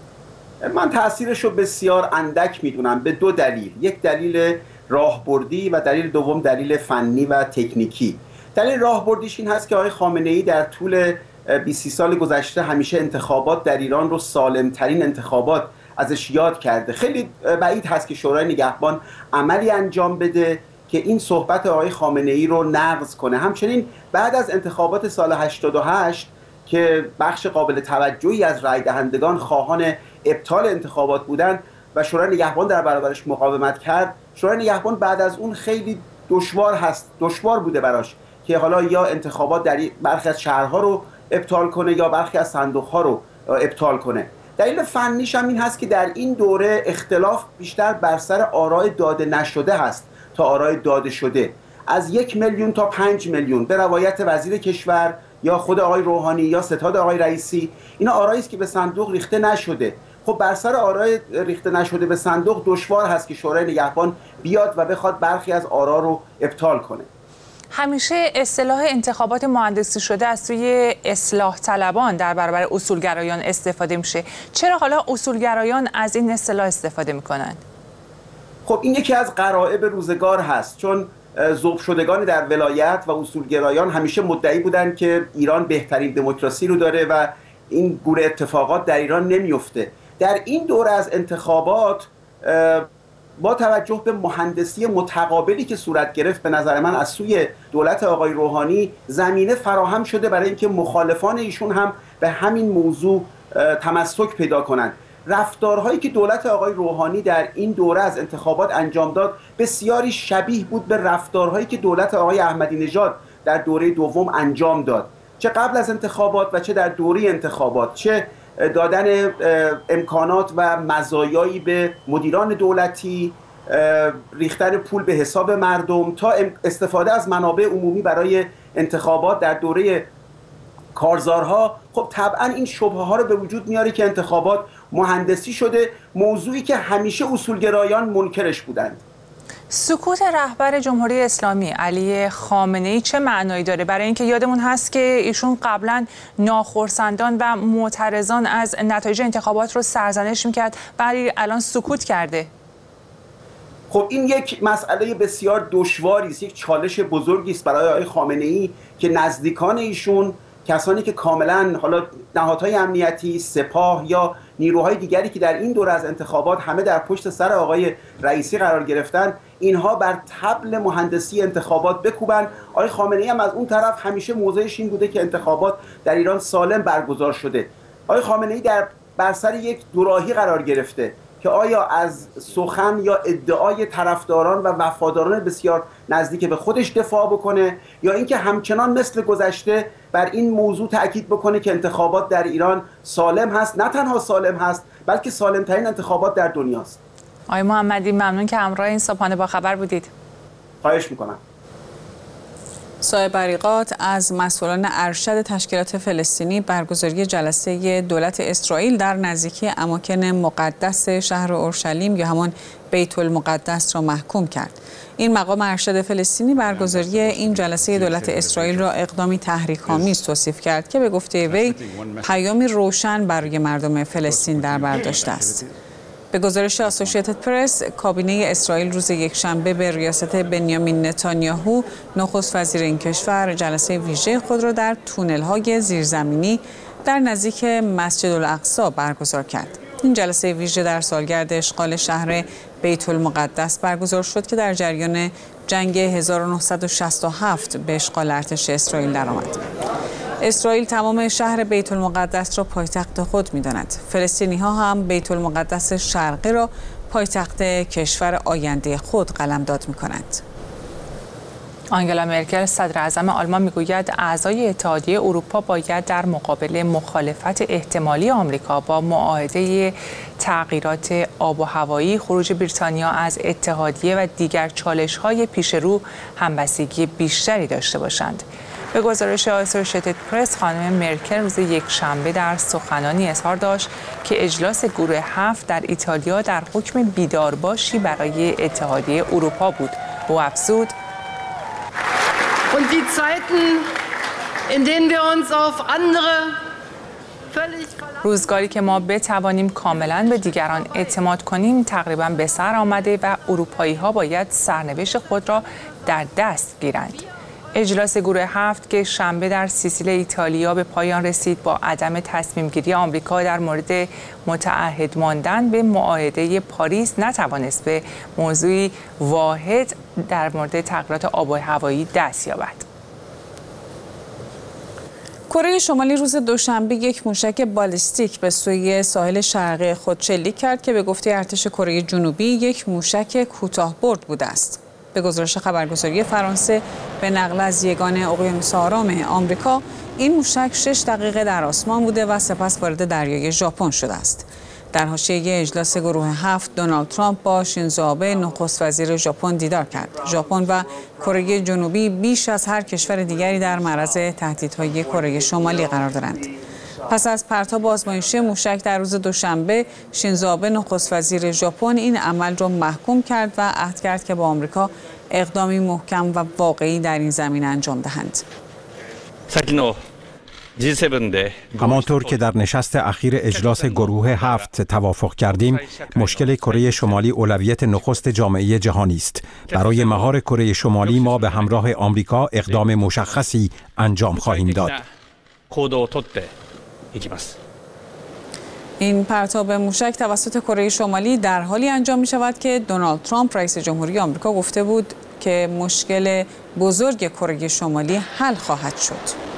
من تأثیرش رو بسیار اندک میدونم به دو دلیل. یک دلیل راهبردی و دلیل دوم دلیل فنی و تکنیکی. دلیل راهبردیش این هست که آقای خامنه‌ای در طول بیست سال گذشته همیشه انتخابات در ایران رو سالمترین انتخابات ازش یاد کرده. خیلی بعید هست که شورای نگهبان عملی انجام بده که این صحبت آقای خامنه‌ای رو نقض کنه. همچنین بعد از انتخابات سال هشتاد و هشت که بخش قابل توجهی از رای دهندگان خواهان ابطال انتخابات بودند و شورای نگهبان در برابرش مقاومت کرد، شورای نگهبان بعد از اون خیلی دشوار هست دشوار بوده براش که حالا یا انتخابات در برخی از شهرها رو ابطال کنه یا برخی از صندوق‌ها رو ابطال کنه. دلیل فنیش هم این هست که در این دوره اختلاف بیشتر بر سر آرای داده نشده هست تا آرای داده شده. از یک میلیون تا پنج میلیون به روایت وزیر کشور یا خود آقای روحانی یا ستاد آقای رئیسی، اینا آرایی است که به صندوق ریخته نشده. خب بر سر آرای ریخته نشده به صندوق دشوار هست که شورای نگهبان بیاد و بخواد برخی از آرا رو ابطال کنه. همیشه اصطلاح انتخابات مهندسی شده از سوی اصلاح طلبان در برابر اصولگرایان استفاده میشه. چرا حالا اصولگرایان از این اصطلاح استفاده میکنن؟ خب این یکی از غرایب روزگار هست، چون ذوب شدگان در ولایت و اصولگرایان همیشه مدعی بودند که ایران بهترین دموکراسی رو داره و این گونه اتفاقات در ایران نمیفته. در این دوره از انتخابات با توجه به مهندسی متقابلی که صورت گرفت به نظر من از سوی دولت آقای روحانی زمینه فراهم شده برای اینکه مخالفان ایشون هم به همین موضوع تمسک پیدا کنند. رفتارهایی که دولت آقای روحانی در این دوره از انتخابات انجام داد بسیاری شبیه بود به رفتارهایی که دولت آقای احمدی نژاد در دوره دوم انجام داد، چه قبل از انتخابات و چه در دوره انتخابات، چه دادن امکانات و مزایایی به مدیران دولتی، ریختن پول به حساب مردم تا استفاده از منابع عمومی برای انتخابات در دوره کارزارها. خب طبعا این شبهه ها رو به وجود میاره که انتخابات مهندسی شده، موضوعی که همیشه اصولگرایان منکرش بودند. سکوت رهبر جمهوری اسلامی علی خامنه‌ای چه معنایی داره؟ برای اینکه یادمون هست که ایشون قبلا ناخرسندان و معترضان از نتایج انتخابات رو سرزنش میکرد، ولی الان سکوت کرده. خب این یک مسئله بسیار دشواری است، یک چالش بزرگی است برای آقای خامنه‌ای که نزدیکان ایشون، کسانی که کاملا حالا نهادهای امنیتی، سپاه یا نیروهای دیگری که در این دوره از انتخابات همه در پشت سر آقای رئیسی قرار گرفتن، اینها بر طبل مهندسی انتخابات بکوبن. آقای خامنه‌ای هم از اون طرف همیشه موضعش این بوده که انتخابات در ایران سالم برگزار شده. آقای خامنه‌ای در بر سر یک دوراهی قرار گرفته که آیا از سخن یا ادعای طرفداران و وفاداران بسیار نزدیک به خودش دفاع بکنه، یا اینکه همچنان مثل گذشته بر این موضوع تأکید بکنه که انتخابات در ایران سالم هست، نه تنها سالم هست بلکه سالمترین انتخابات در دنیاست. آقای محمدی ممنون که همراه این صبحانه با خبر بودید. خواهش میکنم. صاحب بریقات از مسئولان ارشد تشکیلات فلسطینی برگزاری جلسه دولت اسرائیل در نزدیکی اماکن مقدس شهر اورشلیم یا همان بیت المقدس را محکوم کرد. این مقام ارشد فلسطینی برگزاری این جلسه دولت اسرائیل را اقدامی تحریک‌آمیز توصیف کرد که به گفته وی پیامی روشن برای مردم فلسطین در بر داشته است. به گزارش آسوشییتد پرس، کابینه اسرائیل روز یکشنبه به ریاست بنیامین نتانیاهو نخست وزیر این کشور جلسه ویژه خود را در تونل‌های زیرزمینی در نزدیک مسجد الاقصی برگزار کرد. این جلسه ویژه در سالگرد اشغال شهر بیت المقدس برگزار شد که در جریان جنگ هزار و نهصد و شصت و هفت به اشغال ارتش اسرائیل درآمد. اسرائیل تمام شهر بیت المقدس را پایتخت خود می‌داند. فلسطینی‌ها هم بیت المقدس شرقی را پایتخت کشور آینده خود قلمداد می‌کنند. آنگلا مرکل صدر اعظم آلمان میگوید اعضای اتحادیه اروپا باید در مقابل مخالفت احتمالی آمریکا با معاهده تغییرات آب و هوایی، خروج بریتانیا از اتحادیه و دیگر چالش‌های پیش رو همبستگی بیشتری داشته باشند. به گزارش آسوشییتد پرس، خانم مرکل روز یکشنبه در سخنانی اظهار داشت که اجلاس گروه هفت در ایتالیا در حکم بیدارباشی برای اتحادیه اروپا بود. او افزود: Und die Zeiten, in denen wir uns auf andere روزگاری که ما بتوانیم کاملا به دیگران اعتماد کنیم تقریبا به سر آمده و اروپایی ها باید سرنوشت خود را در دست گیرند. اجلاس گروه هفت که شنبه در سیسیل ایتالیا به پایان رسید با عدم تصمیم گیری آمریکا در مورد متعهد ماندن به معاهده پاریس نتوانست به موضوعی واحد در مورد تغییرات آب و هوایی دست یابد. کره شمالی روز دوشنبه یک موشک بالستیک به سوی ساحل شرقی خود شلیک کرد که به گفته ارتش کره جنوبی یک موشک کوتاه‌برد بوده است. به گزارش خبرگزاری فرانسه به نقل از یگان اقیانوس آرام آمریکا، این موشک شش دقیقه در آسمان بوده و سپس وارد دریای ژاپن شده است. در حاشیه اجلاس گروه هفت، دونالد ترامپ با شینزو آبه نخست وزیر ژاپن دیدار کرد. ژاپن و کره جنوبی بیش از هر کشور دیگری در معرض تهدیدهای کره شمالی قرار دارند. پس از پرتاب آزمایشی موشک در روز دوشنبه، شینزو آبه نخست وزیر ژاپن این عمل را محکوم کرد و عهد کرد که با آمریکا اقدامی محکم و واقعی در این زمینه انجام دهند. همانطور که در نشست اخیر اجلاس گروه هفت توافق کردیم، مشکل کره شمالی اولویت نخست جامعه جهانی است. برای مهار کره شمالی ما به همراه آمریکا اقدام مشخصی انجام خواهیم داد. این پرتاب موشک توسط کره شمالی در حالی انجام می شود که دونالد ترامپ رئیس جمهوری آمریکا گفته بود که مشکل بزرگ کره شمالی حل خواهد شد.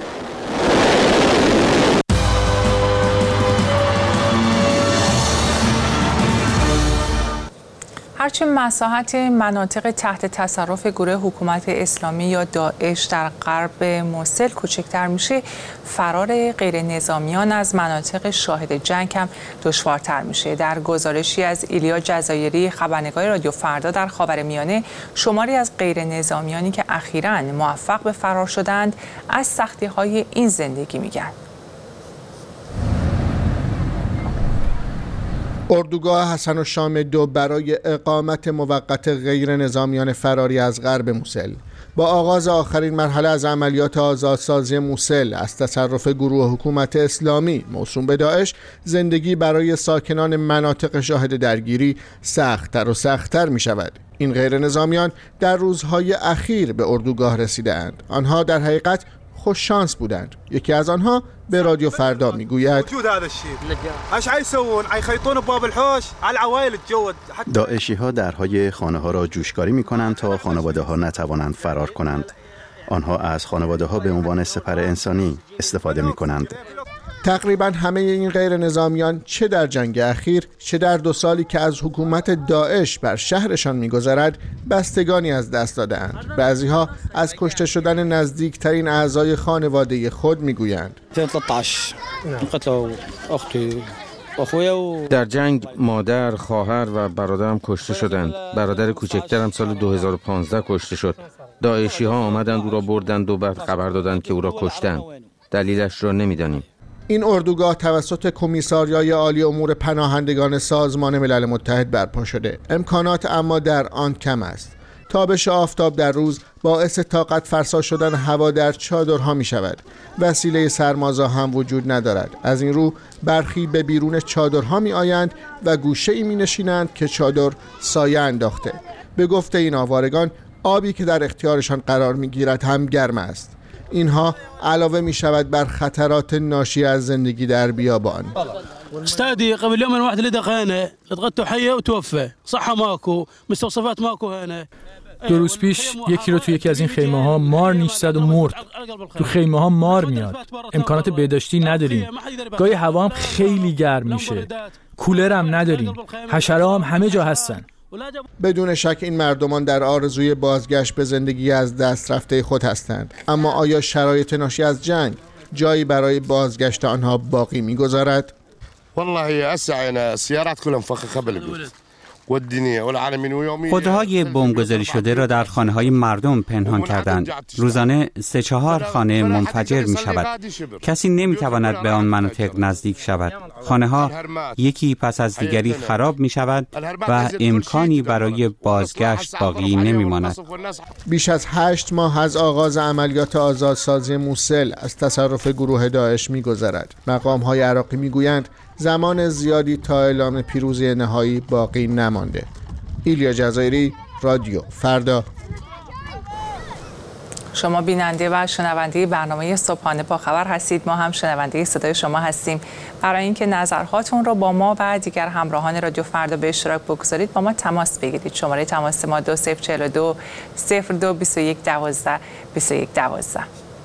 هرچه مساحت مناطق تحت تصرف گروه حکومت اسلامی یا داعش در غرب موصل کوچکتر میشه، فرار غیر نظامیان از مناطق شاهد جنگ هم دشوارتر میشه. در گزارشی از ایلیا جزایری، خبرنگار رادیو فردا در خاورمیانه، شماری از غیر نظامیانی که اخیراً موفق به فرار شدند از سختی‌های این زندگی میگن. اردوگاه حسن الشام دو برای اقامت موقت غیر نظامیان فراری از غرب موسل با آغاز آخرین مرحله از عملیات آزادسازی موسل از تصرف گروه حکومت اسلامی موسوم به داعش، زندگی برای ساکنان مناطق شاهد درگیری سخت‌تر و سخت‌تر می شود. این غیر نظامیان در روزهای اخیر به اردوگاه رسیده اند. آنها در حقیقت خوش شانس بودند. یکی از آنها به رادیو فردا میگوید داعشی ها درهای خانه ها را جوشکاری می کنند تا خانواده ها نتوانند فرار کنند. آنها از خانواده ها به عنوان سپر انسانی استفاده می کنند. تقریبا همه این غیر نظامیان چه در جنگ اخیر چه در دو سالی که از حکومت داعش بر شهرشان می‌گذرد بستگانی از دست داده‌اند. بعضی‌ها از کشته شدن نزدیکترین اعضای خانواده خود می‌گویند. در جنگ مادر، خواهر و برادرم کشته شدند. برادر کوچکترم سال دو هزار و پانزده کشته شد. داعشی‌ها آمدند او را بردند و بعد خبر دادند که او را کشتند. دلیلش را نمی‌دانیم. این اردوگاه توسط کمیساریای عالی امور پناهندگان سازمان ملل متحد برپا شده. امکانات اما در آن کم است. تابش آفتاب در روز باعث طاقت فرسا شدن هوا در چادرها می شود. وسیله سرمازا هم وجود ندارد. از این رو برخی به بیرون چادرها می آیند و گوشه ای می نشینند که چادر سایه انداخته. به گفته این آوارگان آبی که در اختیارشان قرار می گیرد هم گرم است. اینها علاوه می شود بر خطرات ناشی از زندگی در بیابان. استادي قبل يوم واحد اللي دق هنا اتغطوا حيه وتوفى صحه ماكو مستوصفات ماكو هنا. دو روز پیش یکی رو توی یکی از این خیمه ها مار نیش زد و مرد. تو خیمه ها مار میاد. امکانات بهداشتی نداریم. گاهی هوا هم خیلی گرم میشه. کولر هم نداریم. حشره هم همه جا هستن. بدون شک این مردمان در آرزوی بازگشت به زندگی از دست رفته خود هستند. اما آیا شرایط ناشی از جنگ جایی برای بازگشت آنها باقی می‌گذارد؟ والله هسه عنا سيارات كلها مفخخه بالبيت والدنيا والعالمين ويوميا. خودروهای بمبگذاری شده را در خانه‌های مردم پنهان کردند. روزانه سه چهار خانه منفجر می شود. کسی نمی تواند به آن مناطق نزدیک شود. خانه‌ها یکی پس از دیگری خراب می شود و امکانی برای بازگشت باقی نمی ماند. بیش از هشت ماه از آغاز عملیات آزادسازی موسل از تصرف گروه داعش می گذرد. مقام‌های عراقی می گویند زمان زیادی تا اعلام پیروزی نهایی باقی نمانده. ایلیا جزایری، رادیو فردا. شما بیننده و شنونده برنامه صبحانه با خبر هستید. ما هم شنونده صدای شما هستیم. برای اینکه نظرهاتون رو با ما و دیگر همراهان رادیو فردا به اشتراک بگذارید با ما تماس بگیرید. شماره تماس ما دو صفر چهل و دو صفر دو بیست و یک دوازده بیست و یک دوازده.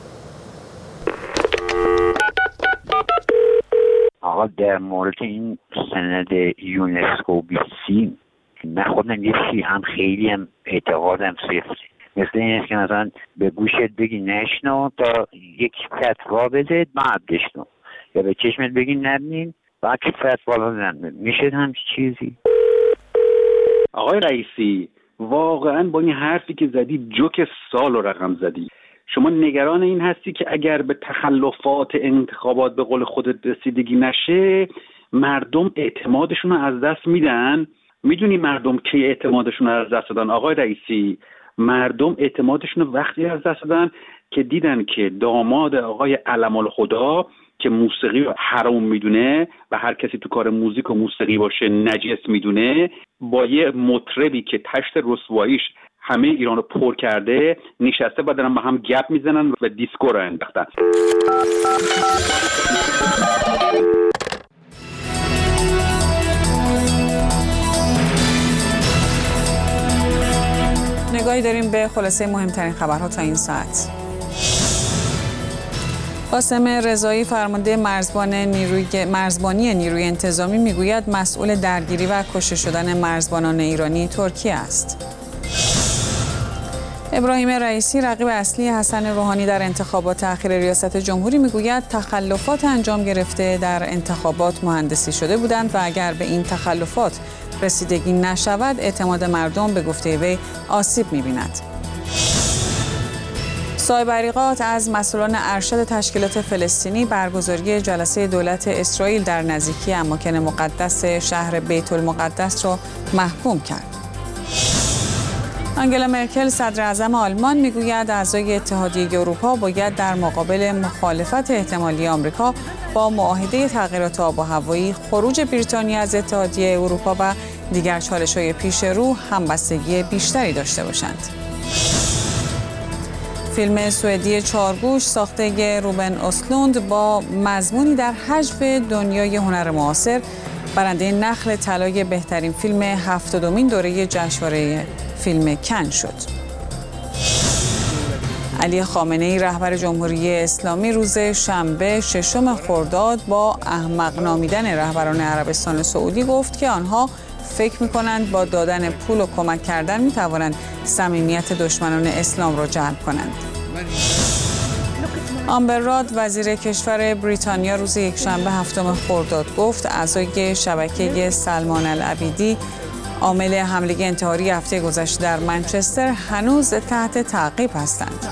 آقا در مورد این سند یونسکو بی سی من خودم یه چی هم خیلی هم اعتقادم صفره. مثل این است که مثلا به گوشت بگی نشنو تا یک فتوا بده بعد بشنو، یا به چشمت بگی نبینین بعد که فتوا بزن. میشه همچی چیزی؟ آقای رئیسی واقعا با این حرفی که زدی جوک سال و رقم زدی. شما نگران این هستی که اگر به تخلفات انتخابات به قول خودت رسیدگی نشه مردم اعتمادشون رو از دست میدن؟ میدونی مردم کی اعتمادشون رو از دست دادن آقای رئیسی؟ مردم اعتمادشون رو وقتی از دست دادن که دیدن که داماد آقای علم الخدا که موسیقی رو حرام میدونه و هر کسی تو کار موزیک و موسیقی باشه نجس میدونه، با یه مطربی که تشت رسواییش همه ایران رو پر کرده نشسته و دارن با هم گپ میزنن و دیسکو رو انداختن. نگاهی داریم به خلاصه مهمترین خبرها تا این ساعت. قاسم رضایی فرمانده مرزبان نیروی مرزبانی نیروی انتظامی میگوید مسئول درگیری و کشته شدن مرزبانان ایرانی ترکیه است. ابراهیم رئیسی رقیب اصلی حسن روحانی در انتخابات اخیر ریاست جمهوری میگوید تخلفات انجام گرفته در انتخابات مهندسی شده بودند و اگر به این تخلفات رسیدگی نشود اعتماد مردم به گفته وی آسیب می‌بیند. سایبریقات از مسئولان ارشد تشکیلات فلسطینی برگزاری جلسه دولت اسرائیل در نزدیکی اماکن مقدس شهر بیت المقدس را محکوم کرد. آنگلا مرکل صدر اعظم آلمان میگوید اعضای اتحادیه اروپا باید در مقابل مخالفت احتمالی آمریکا با معاهده تغییرات آب و هوایی، خروج بریتانیا از اتحادیه اروپا و دیگر چالش‌های پیش رو همبستگی بیشتری داشته باشند. فیلم سوئدی چارگوش ساخته روبن اوسلوند با مضمونی در حجم دنیای هنر معاصر برنده نخل طلای بهترین فیلم هفتادمین دوره جشنواره فیلم کن شد. علی خامنه‌ای رهبر جمهوری اسلامی روز شنبه ششم خرداد با احمق نامیدن رهبران عربستان سعودی گفت که آنها فکر می‌کنند با دادن پول و کمک کردن می‌توانند صمیمیت دشمنان اسلام را جلب کنند. آمبر راد وزیر کشور بریتانیا روز یکشنبه هفتم خرداد گفت اعضای شبکه سلمان العبیدی عامل حمله انتحاری هفته گذشته در منچستر هنوز تحت تعقیب هستند.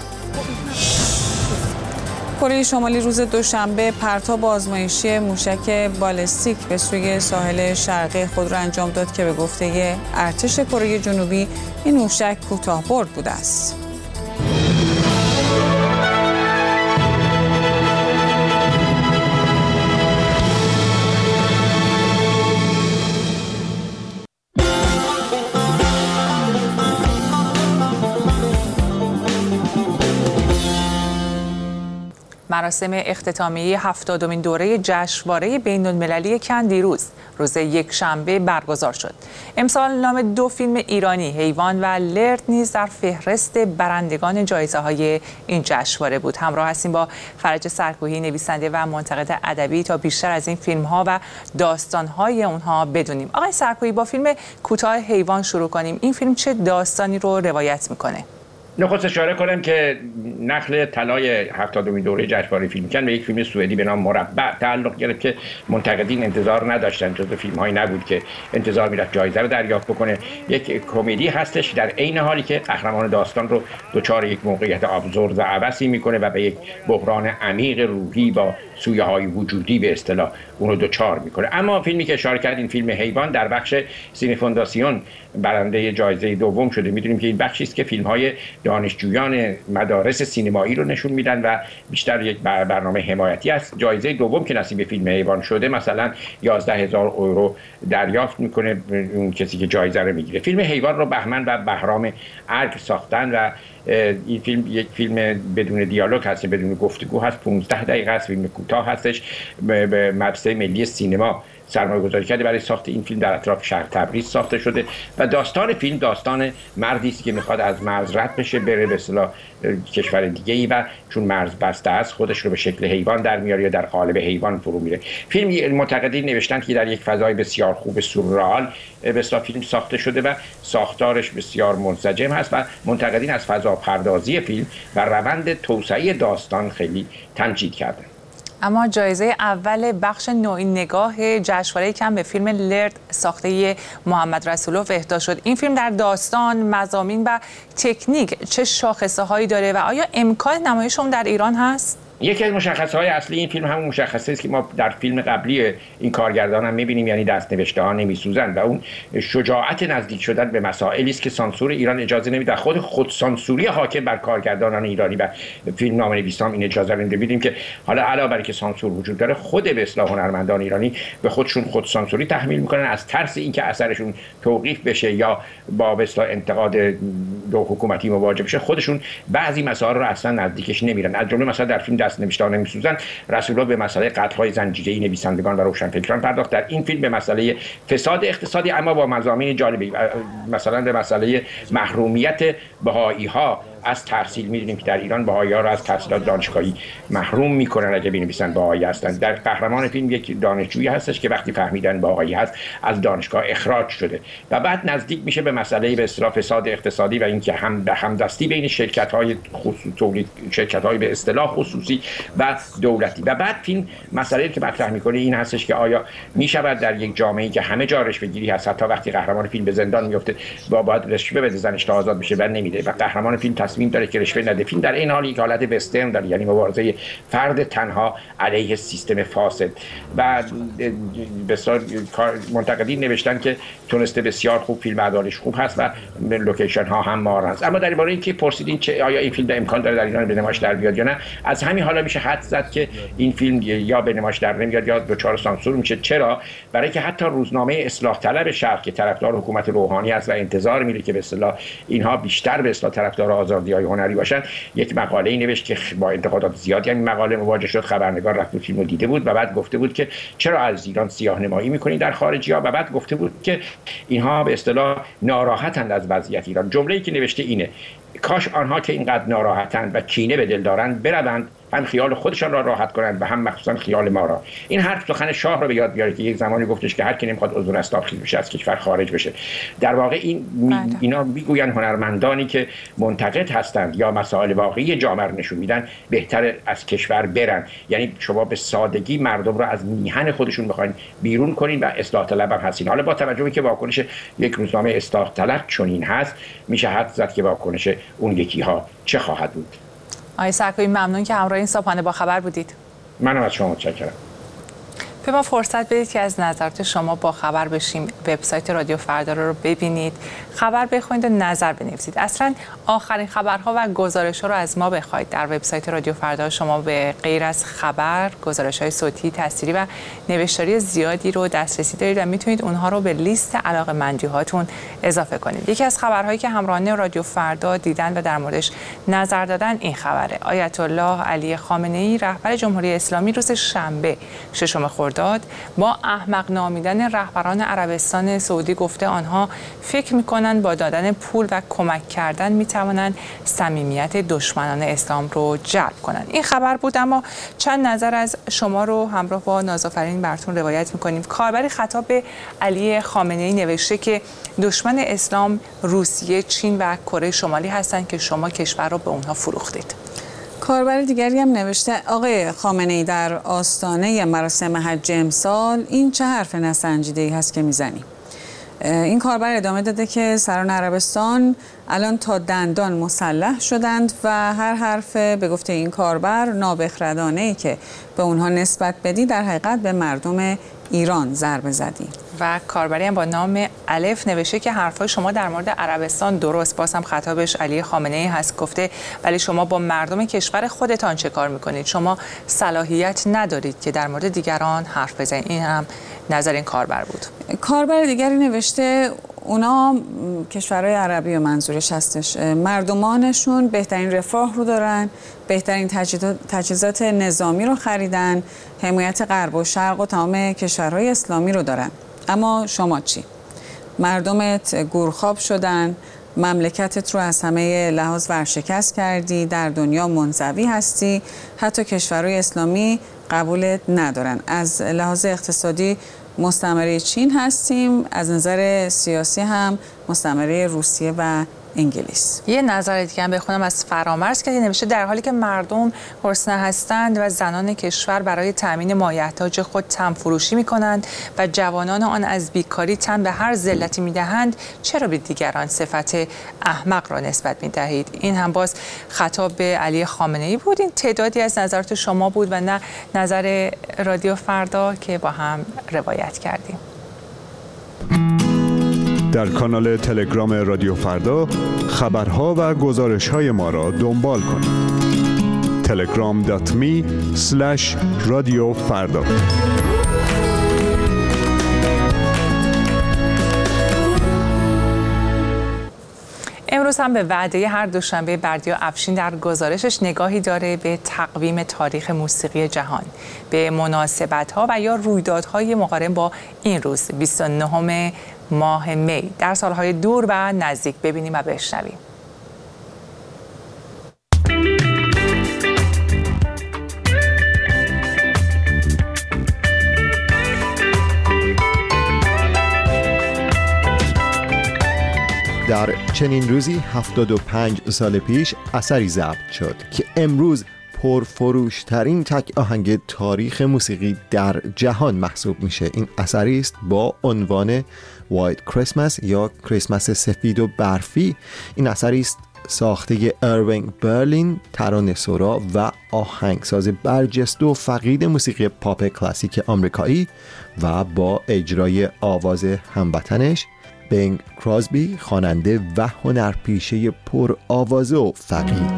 کره شمالی روز دوشنبه پرتاب آزمایشی موشک بالستیک به سوی ساحل شرقی خود را انجام داد که به گفته ارتش کره جنوبی این موشک کوتاه‌برد بوده است. مراسم اختتامیه هفتادمین دوره جشنواره بین‌المللی کن دیروز روز یکشنبه برگزار شد. امسال نام دو فیلم ایرانی حیوان و لرد نیز در فهرست برندگان جایزه‌های این جشنواره بود. همراه هستیم با فرج سرکوهی نویسنده و منتقد ادبی تا بیشتر از این فیلم‌ها و داستان‌های اونها بدونیم. آقای سرکوهی، با فیلم کوتاه حیوان شروع کنیم. این فیلم چه داستانی رو روایت می‌کنه؟ نخست اشاره کنم که نخل طلای هفتادمین دوره جشنواره فیلم کن به یک فیلم سوئدی به نام مربع تعلق گرفت که منتقدین انتظار نداشتن، جزو فیلم‌هایی نبود که انتظار می‌رفت جایزه رو دریافت بکنه. یک کمدی هستش در عین حالی که قهرمان داستان رو دچار یک موقعیت ابزورد و عبثی می‌کنه و به یک بحران عمیق روحی با سویه‌های وجودی به اصطلاح اون رو دچار می‌کنه. اما فیلمی که اشاره کرد، این فیلم حیوان، در بخش سینی فونداسیون برنده جایزه دوم شده. می‌دونیم که این بخشی است که فیلم‌های دانشجویان مدارس سینمایی رو نشون میدن و بیشتر یک برنامه حمایتی است. جایزه دوم که نصیب فیلم حیوان شده مثلا یازده هزار یورو دریافت میکنه اون کسی که جایزه رو میگیره. فیلم حیوان رو بهمن و بهرام ارگ ساختن و این فیلم یک فیلم بدون دیالوگ هست، بدون گفتگو هست، پانزده دقیقه است، فیلم کوتاه هستش. به مدرسه ملی سینما سرمایه گذاری کرده برای ساخت این فیلم، در اطراف شهر تبریز ساخته شده و داستان فیلم داستان مردی است که میخواد از مرز رد بشه بره به اصطلاح کشور دیگه ای و چون مرز بسته است خودش رو به شکل حیوان در میاره یا در قالب حیوان فرو میره. فیلم منتقدین نوشتن که در یک فضای بسیار خوب سورئال به اصطلاح فیلم ساخته شده و ساختارش بسیار منسجم هست و منتقدین از فضا پردازی فیلم و روند توسعه داستان خیلی تمجید کردن. اما جایزه اول بخش نوعی نگاه جشنواره کن به فیلم لرد ساخته محمد رسولوف اهدا شد. این فیلم در داستان، مضامین و تکنیک چه شاخصه هایی داره و آیا امکان نمایش اون در ایران هست؟ یکی از مشخصه‌های اصلی این فیلم همون مشخصه است که ما در فیلم قبلی این کارگردان هم می‌بینیم، یعنی دست نوشته ها نمی‌سوزند و اون شجاعت نزدیک شدن به مسائلی است که سانسور ایران اجازه نمیده. خود خود سانسوری حاکم بر کارگردانان ایرانی و فیلمنامه‌نویسان این اجازه رو نمی‌دیم که حالا علاوه بر اینکه سانسور وجود داره خود به اصطلاح هنرمندان ایرانی به خودشون خود سانسوری تحمیل می‌کنن از ترس اینکه اثرشون توقیف بشه یا با به اصطلاح انتقاد دو حکومتی مواجه بشه خودشون بعضی مسائل رو اصلا نزدیکش نمیرن. از جمله مثلا در فیلم دست نوشته نمی‌سوزند رسول‌الله به مسئله قتل‌های زنجیره‌ای نویسندگان و روشنفکران پرداخت. در این فیلم به مسئله فساد اقتصادی اما با مضامین جالبی، مثلا به مسئله محرومیت بهائی‌ها از تحصیل. می‌دونیم که در ایران بهائی‌ها را از تحصیلات دانشگاهی محروم می‌کنن اگه بنویسن بهایی هستند. در قهرمان فیلم یک دانشجویی هستش که وقتی فهمیدن بهایی هست از دانشگاه اخراج شده و بعد نزدیک میشه به مسئله به اصطلاح فساد اقتصادی و اینکه هم به همدستی بین شرکت‌های خصوصی تولید شرکت‌های به اصطلاح خصوصی و دولتی. و بعد فیلم مسئله که مطرح می‌کنه این هستش که آیا می‌شود در یک جامعه‌ای که همه جا رشوه‌گیری هست، حتی وقتی قهرمان فیلم به زندان میفته با باید رشوه بده زنش تا آزاد بشه و نمیده و قهرمان فیلم تصمیم داره که رشوه نده. فیلم در این حال یک حالت وسترن داره، یعنی مبارزه فرد تنها علیه سیستم فاسد. و بسیار منتقدین نوشتن که تونسته بسیار خوب، فیلم عدالش خوب هست و لوکیشن ها هم مار هست. اما در باره اینکه پرسیدین چه آیا این فیلم در امکان داره در ایران به نمایش در بیاد یا نه، از همین حالا میشه حد زد که این فیلم یا به نمایش در نمیاد یا دچار سانسور میشه. چرا؟ برای که حتی روزنامه اصلاح طلب شرق که طرفدار حکومت روحانی است و انتظار میره که به اصطلاح اینها بیشتر به اصطلاح طرفدار آزادی‌های هنری باشن، یک مقاله‌ای نوشت که با انتقادات زیادی این مقاله مواجه شد. خبرنگار رفت فیلمو دیده بود و بعد گفته بود که چرا از ایران سیاه‌نمایی می‌کنید در خارجی‌ها، و بعد گفته بود که اینها به اصطلاح ناراحتند از وضعیت ایران. جمله‌ای که نوشته اینه: کاش آنها که اینقدر ناراحتند و کینه به دل دارند بروند هم خیال خودشان را راحت کنند و هم مخصوصا خیال ما را. این حرف سخن شاه را به یاد بیاره که یک زمانی گفتش که هر کی نمیخواد عضو استابخیز بشه از کشور خارج بشه. در واقع این می اینا میگوین هنرمندانی که منتقد هستند یا مسائل واقعی جامعه رو نشون میدن بهتر از کشور برن. یعنی شما به سادگی مردم را از میهن خودشون بخواید بیرون کنین و اصلاح طلب هم هستین. حالا با توجه به که واکنش یک روزنامه اصلاح طلب چنین هست، میشه حد زد که واکنش اون یکی ها چه خواهد بود. آقای سرکوبی ممنون که همراه این صبحانه با خبر بودید. منم از شما متشکرم. به ما فرصت بدید که از نظرات شما با خبر بشیم. وبسایت رادیو فردا رو ببینید، خبر بخونید و نظر بنویسید. اصلا آخرین خبرها و گزارش‌ها رو از ما بخواید. در وبسایت رادیو فردا شما به غیر از خبر، گزارش‌های صوتی، تصویری و نوشتاری زیادی رو دسترسی دارید و میتونید اونها رو به لیست علاقه‌مندی‌هاتون اضافه کنید. یکی از خبرهایی که همراهان رادیو فردا دیدن و در موردش نظر دادن این خبره: آیت الله علی خامنه‌ای رهبر جمهوری اسلامی روز شنبه ششم خرداد با احمق نامیدن رهبران عربستان سعودی گفته آنها فکر می‌کنند با دادن پول و کمک کردن می‌توانند صمیمیت دشمنان اسلام رو جلب کنند. این خبر بود، اما چند نظر از شما رو همراه با نازآفرین براتون روایت می‌کنیم. کاربری خطاب به علی خامنه‌ای نوشته که دشمن اسلام روسیه، چین و کره شمالی هستند که شما کشور رو به اونها فروختید. کاربر دیگری هم نوشته: آقای خامنه‌ای در آستانه مراسم حج امسال این چه حرف نسنجیده‌ای هست که میزنی؟ این کاربر ادامه داده که سران عربستان الان تا دندان مسلح شدند و هر حرف به گفته این کاربر نابخردانه‌ای که به اونها نسبت بدی در حقیقت به مردم ایران ضربه زدی. و کاربری هم با نام الف نوشته که حرفای شما در مورد عربستان درست، باز هم خطابش علی خامنه‌ای هست، گفته ولی شما با مردم کشور خودتان چه کار میکنید؟ شما صلاحیت ندارید که در مورد دیگران حرف بزنید. این هم نظر این کاربر بود. کاربر دیگری نوشته اونا کشورهای عربی و منظورش هستش، مردمانشون بهترین رفاه رو دارن، بهترین تجهیزات نظامی رو خریدن، حمایت غرب و شرق و تمام کشورهای اسلامی رو دارن. اما شما چی؟ مردمت گورخواب شدن، مملکتت رو از همه لحاظ ورشکست کردی، در دنیا منزوی هستی، حتی کشورهای اسلامی قبولت ندارن. از لحاظ اقتصادی مستعمره چین هستیم، از نظر سیاسی هم مستعمره روسیه و انگلیس. یه نظر دیگه هم بخونم از فرامرز که نوشته در حالی که مردم گرسنه هستند و زنان کشور برای تامین مایحتاج خود تن فروشی می‌کنند و جوانان آن از بیکاری تن به هر ذلتی می‌دهند، چرا به دیگران صفت احمق را نسبت می‌دهید؟ این هم باز خطاب به علی خامنه‌ای بود. این تعدادی از نظرات شما بود و نه نظر رادیو فردا که با هم روایت کردیم. در کانال تلگرام رادیو فردا خبرها و گزارش‌های ما را دنبال کنید. تلگرام دات می اسلش رادیو فردا. امروز هم به وعده هر دوشنبه بردیا افشین در گزارشش نگاهی داره به تقویم تاریخ موسیقی جهان، به مناسبت‌ها و یا رویدادهای مقارن با این روز بیست و نهم ماه می در سالهای دور و نزدیک. ببینیم و بشنویم. در چنین روزی هفتاد و پنج سال پیش اثری ضبط شد که امروز پرفروشترین تک آهنگ تاریخ موسیقی در جهان محسوب میشه. این اثری است با عنوان وایت کریسمس یا کریسمس سفید و برفی. این اثری است ساخته اروینگ برلین، ترانه‌سرا و آهنگساز برجسته و فقید موسیقی پاپ کلاسیک آمریکایی و با اجرای آواز هموطنش بینگ کراسبی، خواننده و هنرپیشه پر آوازه و فقید.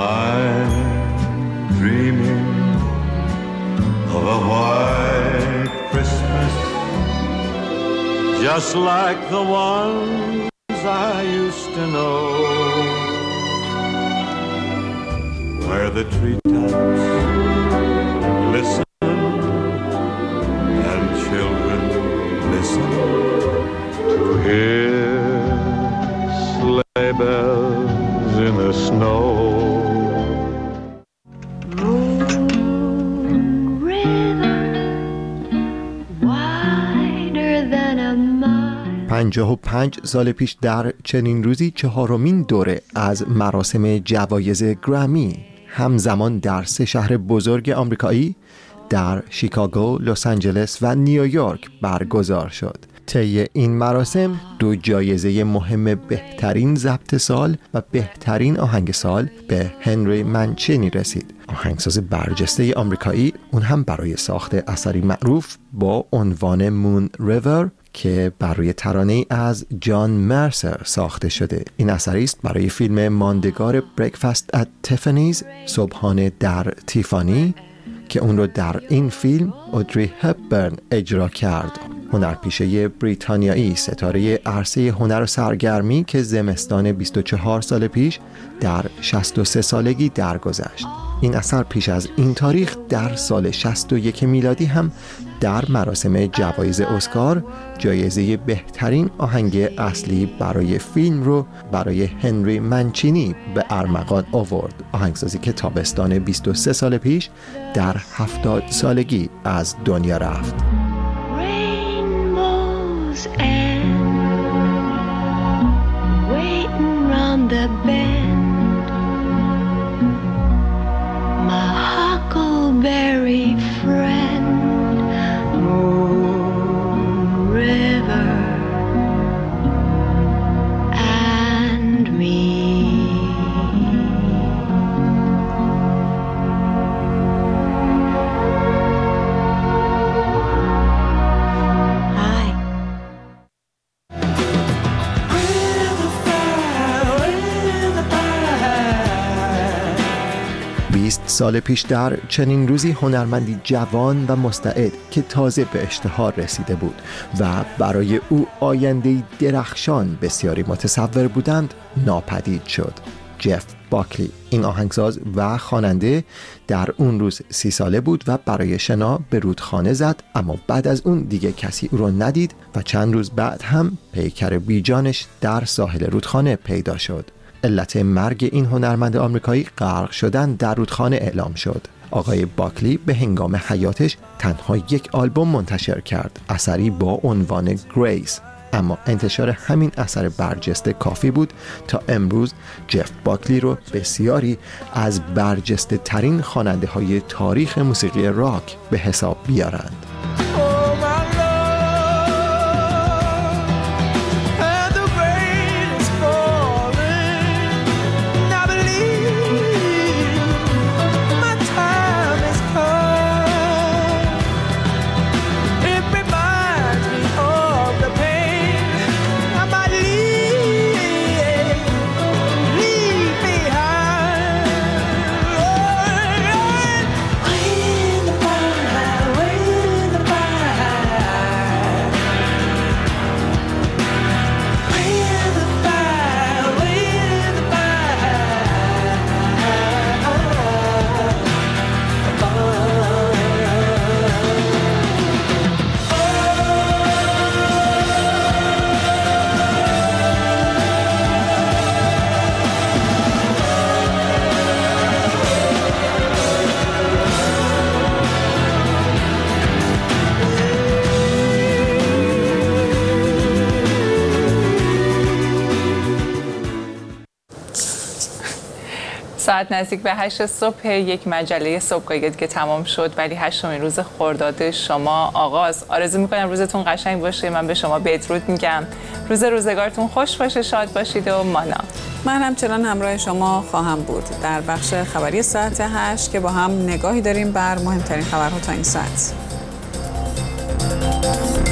Of a white Christmas, just like the ones I used to know, where the treetops glisten and children listen to hear sleigh bells in the snow. پنجاه و پنج سال پیش در چنین روزی چهارمین دوره از مراسم جوایز گرمی همزمان در سه شهر بزرگ آمریکایی در شیکاگو، لس آنجلس و نیویورک برگزار شد. طی این مراسم دو جایزه مهم بهترین ضبط سال و بهترین آهنگ سال به هنری منچینی رسید. آهنگساز برجسته آمریکایی، اون هم برای ساخت اثری معروف با عنوان مون ریور که برای ترانه‌ای از جان مرسر ساخته شده. این اثری است برای فیلم ماندگار بریکفاست ات تیفانیز، صبحانه در تیفانی، که اون رو در این فیلم اودری هپبرن اجرا کرد. هنرپیشه بریتانیایی، ستاره عرصه هنر و سرگرمی که زمستان بیست و چهار سال پیش در شصت و سه سالگی درگذشت. این اثر پیش از این تاریخ در سال شصت و یک میلادی هم در مراسم جوایز اسکار جایزه بهترین آهنگ اصلی برای فیلم رو برای هنری منچینی به ارمغان آورد. آهنگسازی که تابستان بیست و سه سال پیش در هفتاد سالگی از دنیا رفت. بیست سال پیش در چنین روزی هنرمندی جوان و مستعد که تازه به اشتهار رسیده بود و برای او آینده‌ای درخشان بسیاری متصور بودند ناپدید شد. جف باکلی، این آهنگساز و خواننده، در اون روز سی ساله بود و برای شنا به رودخانه زد، اما بعد از اون دیگه کسی او رو ندید و چند روز بعد هم پیکر بیجانش در ساحل رودخانه پیدا شد. علت مرگ این هنرمند آمریکایی غرق شدن در رودخانه اعلام شد. آقای باکلی به هنگام حیاتش تنها یک آلبوم منتشر کرد، اثری با عنوان گریس، اما انتشار همین اثر برجسته کافی بود تا امروز جف باکلی رو بسیاری از برجسته ترین خواننده های تاریخ موسیقی راک به حساب بیارند. ساعت نزدیک به هشت صبح، یک مجله صبحگاهی که تمام شد، ولی هشتمین روز خرداد شما آغاز. آرزو میکنم روزتون قشنگ باشه. من به شما بدرود میگم. روز روزگارتون خوش باشه، شاد باشید و مانا. من همچنان همراه شما خواهم بود در بخش خبری ساعت هشت که با هم نگاهی داریم بر مهمترین خبرها تا این ساعت.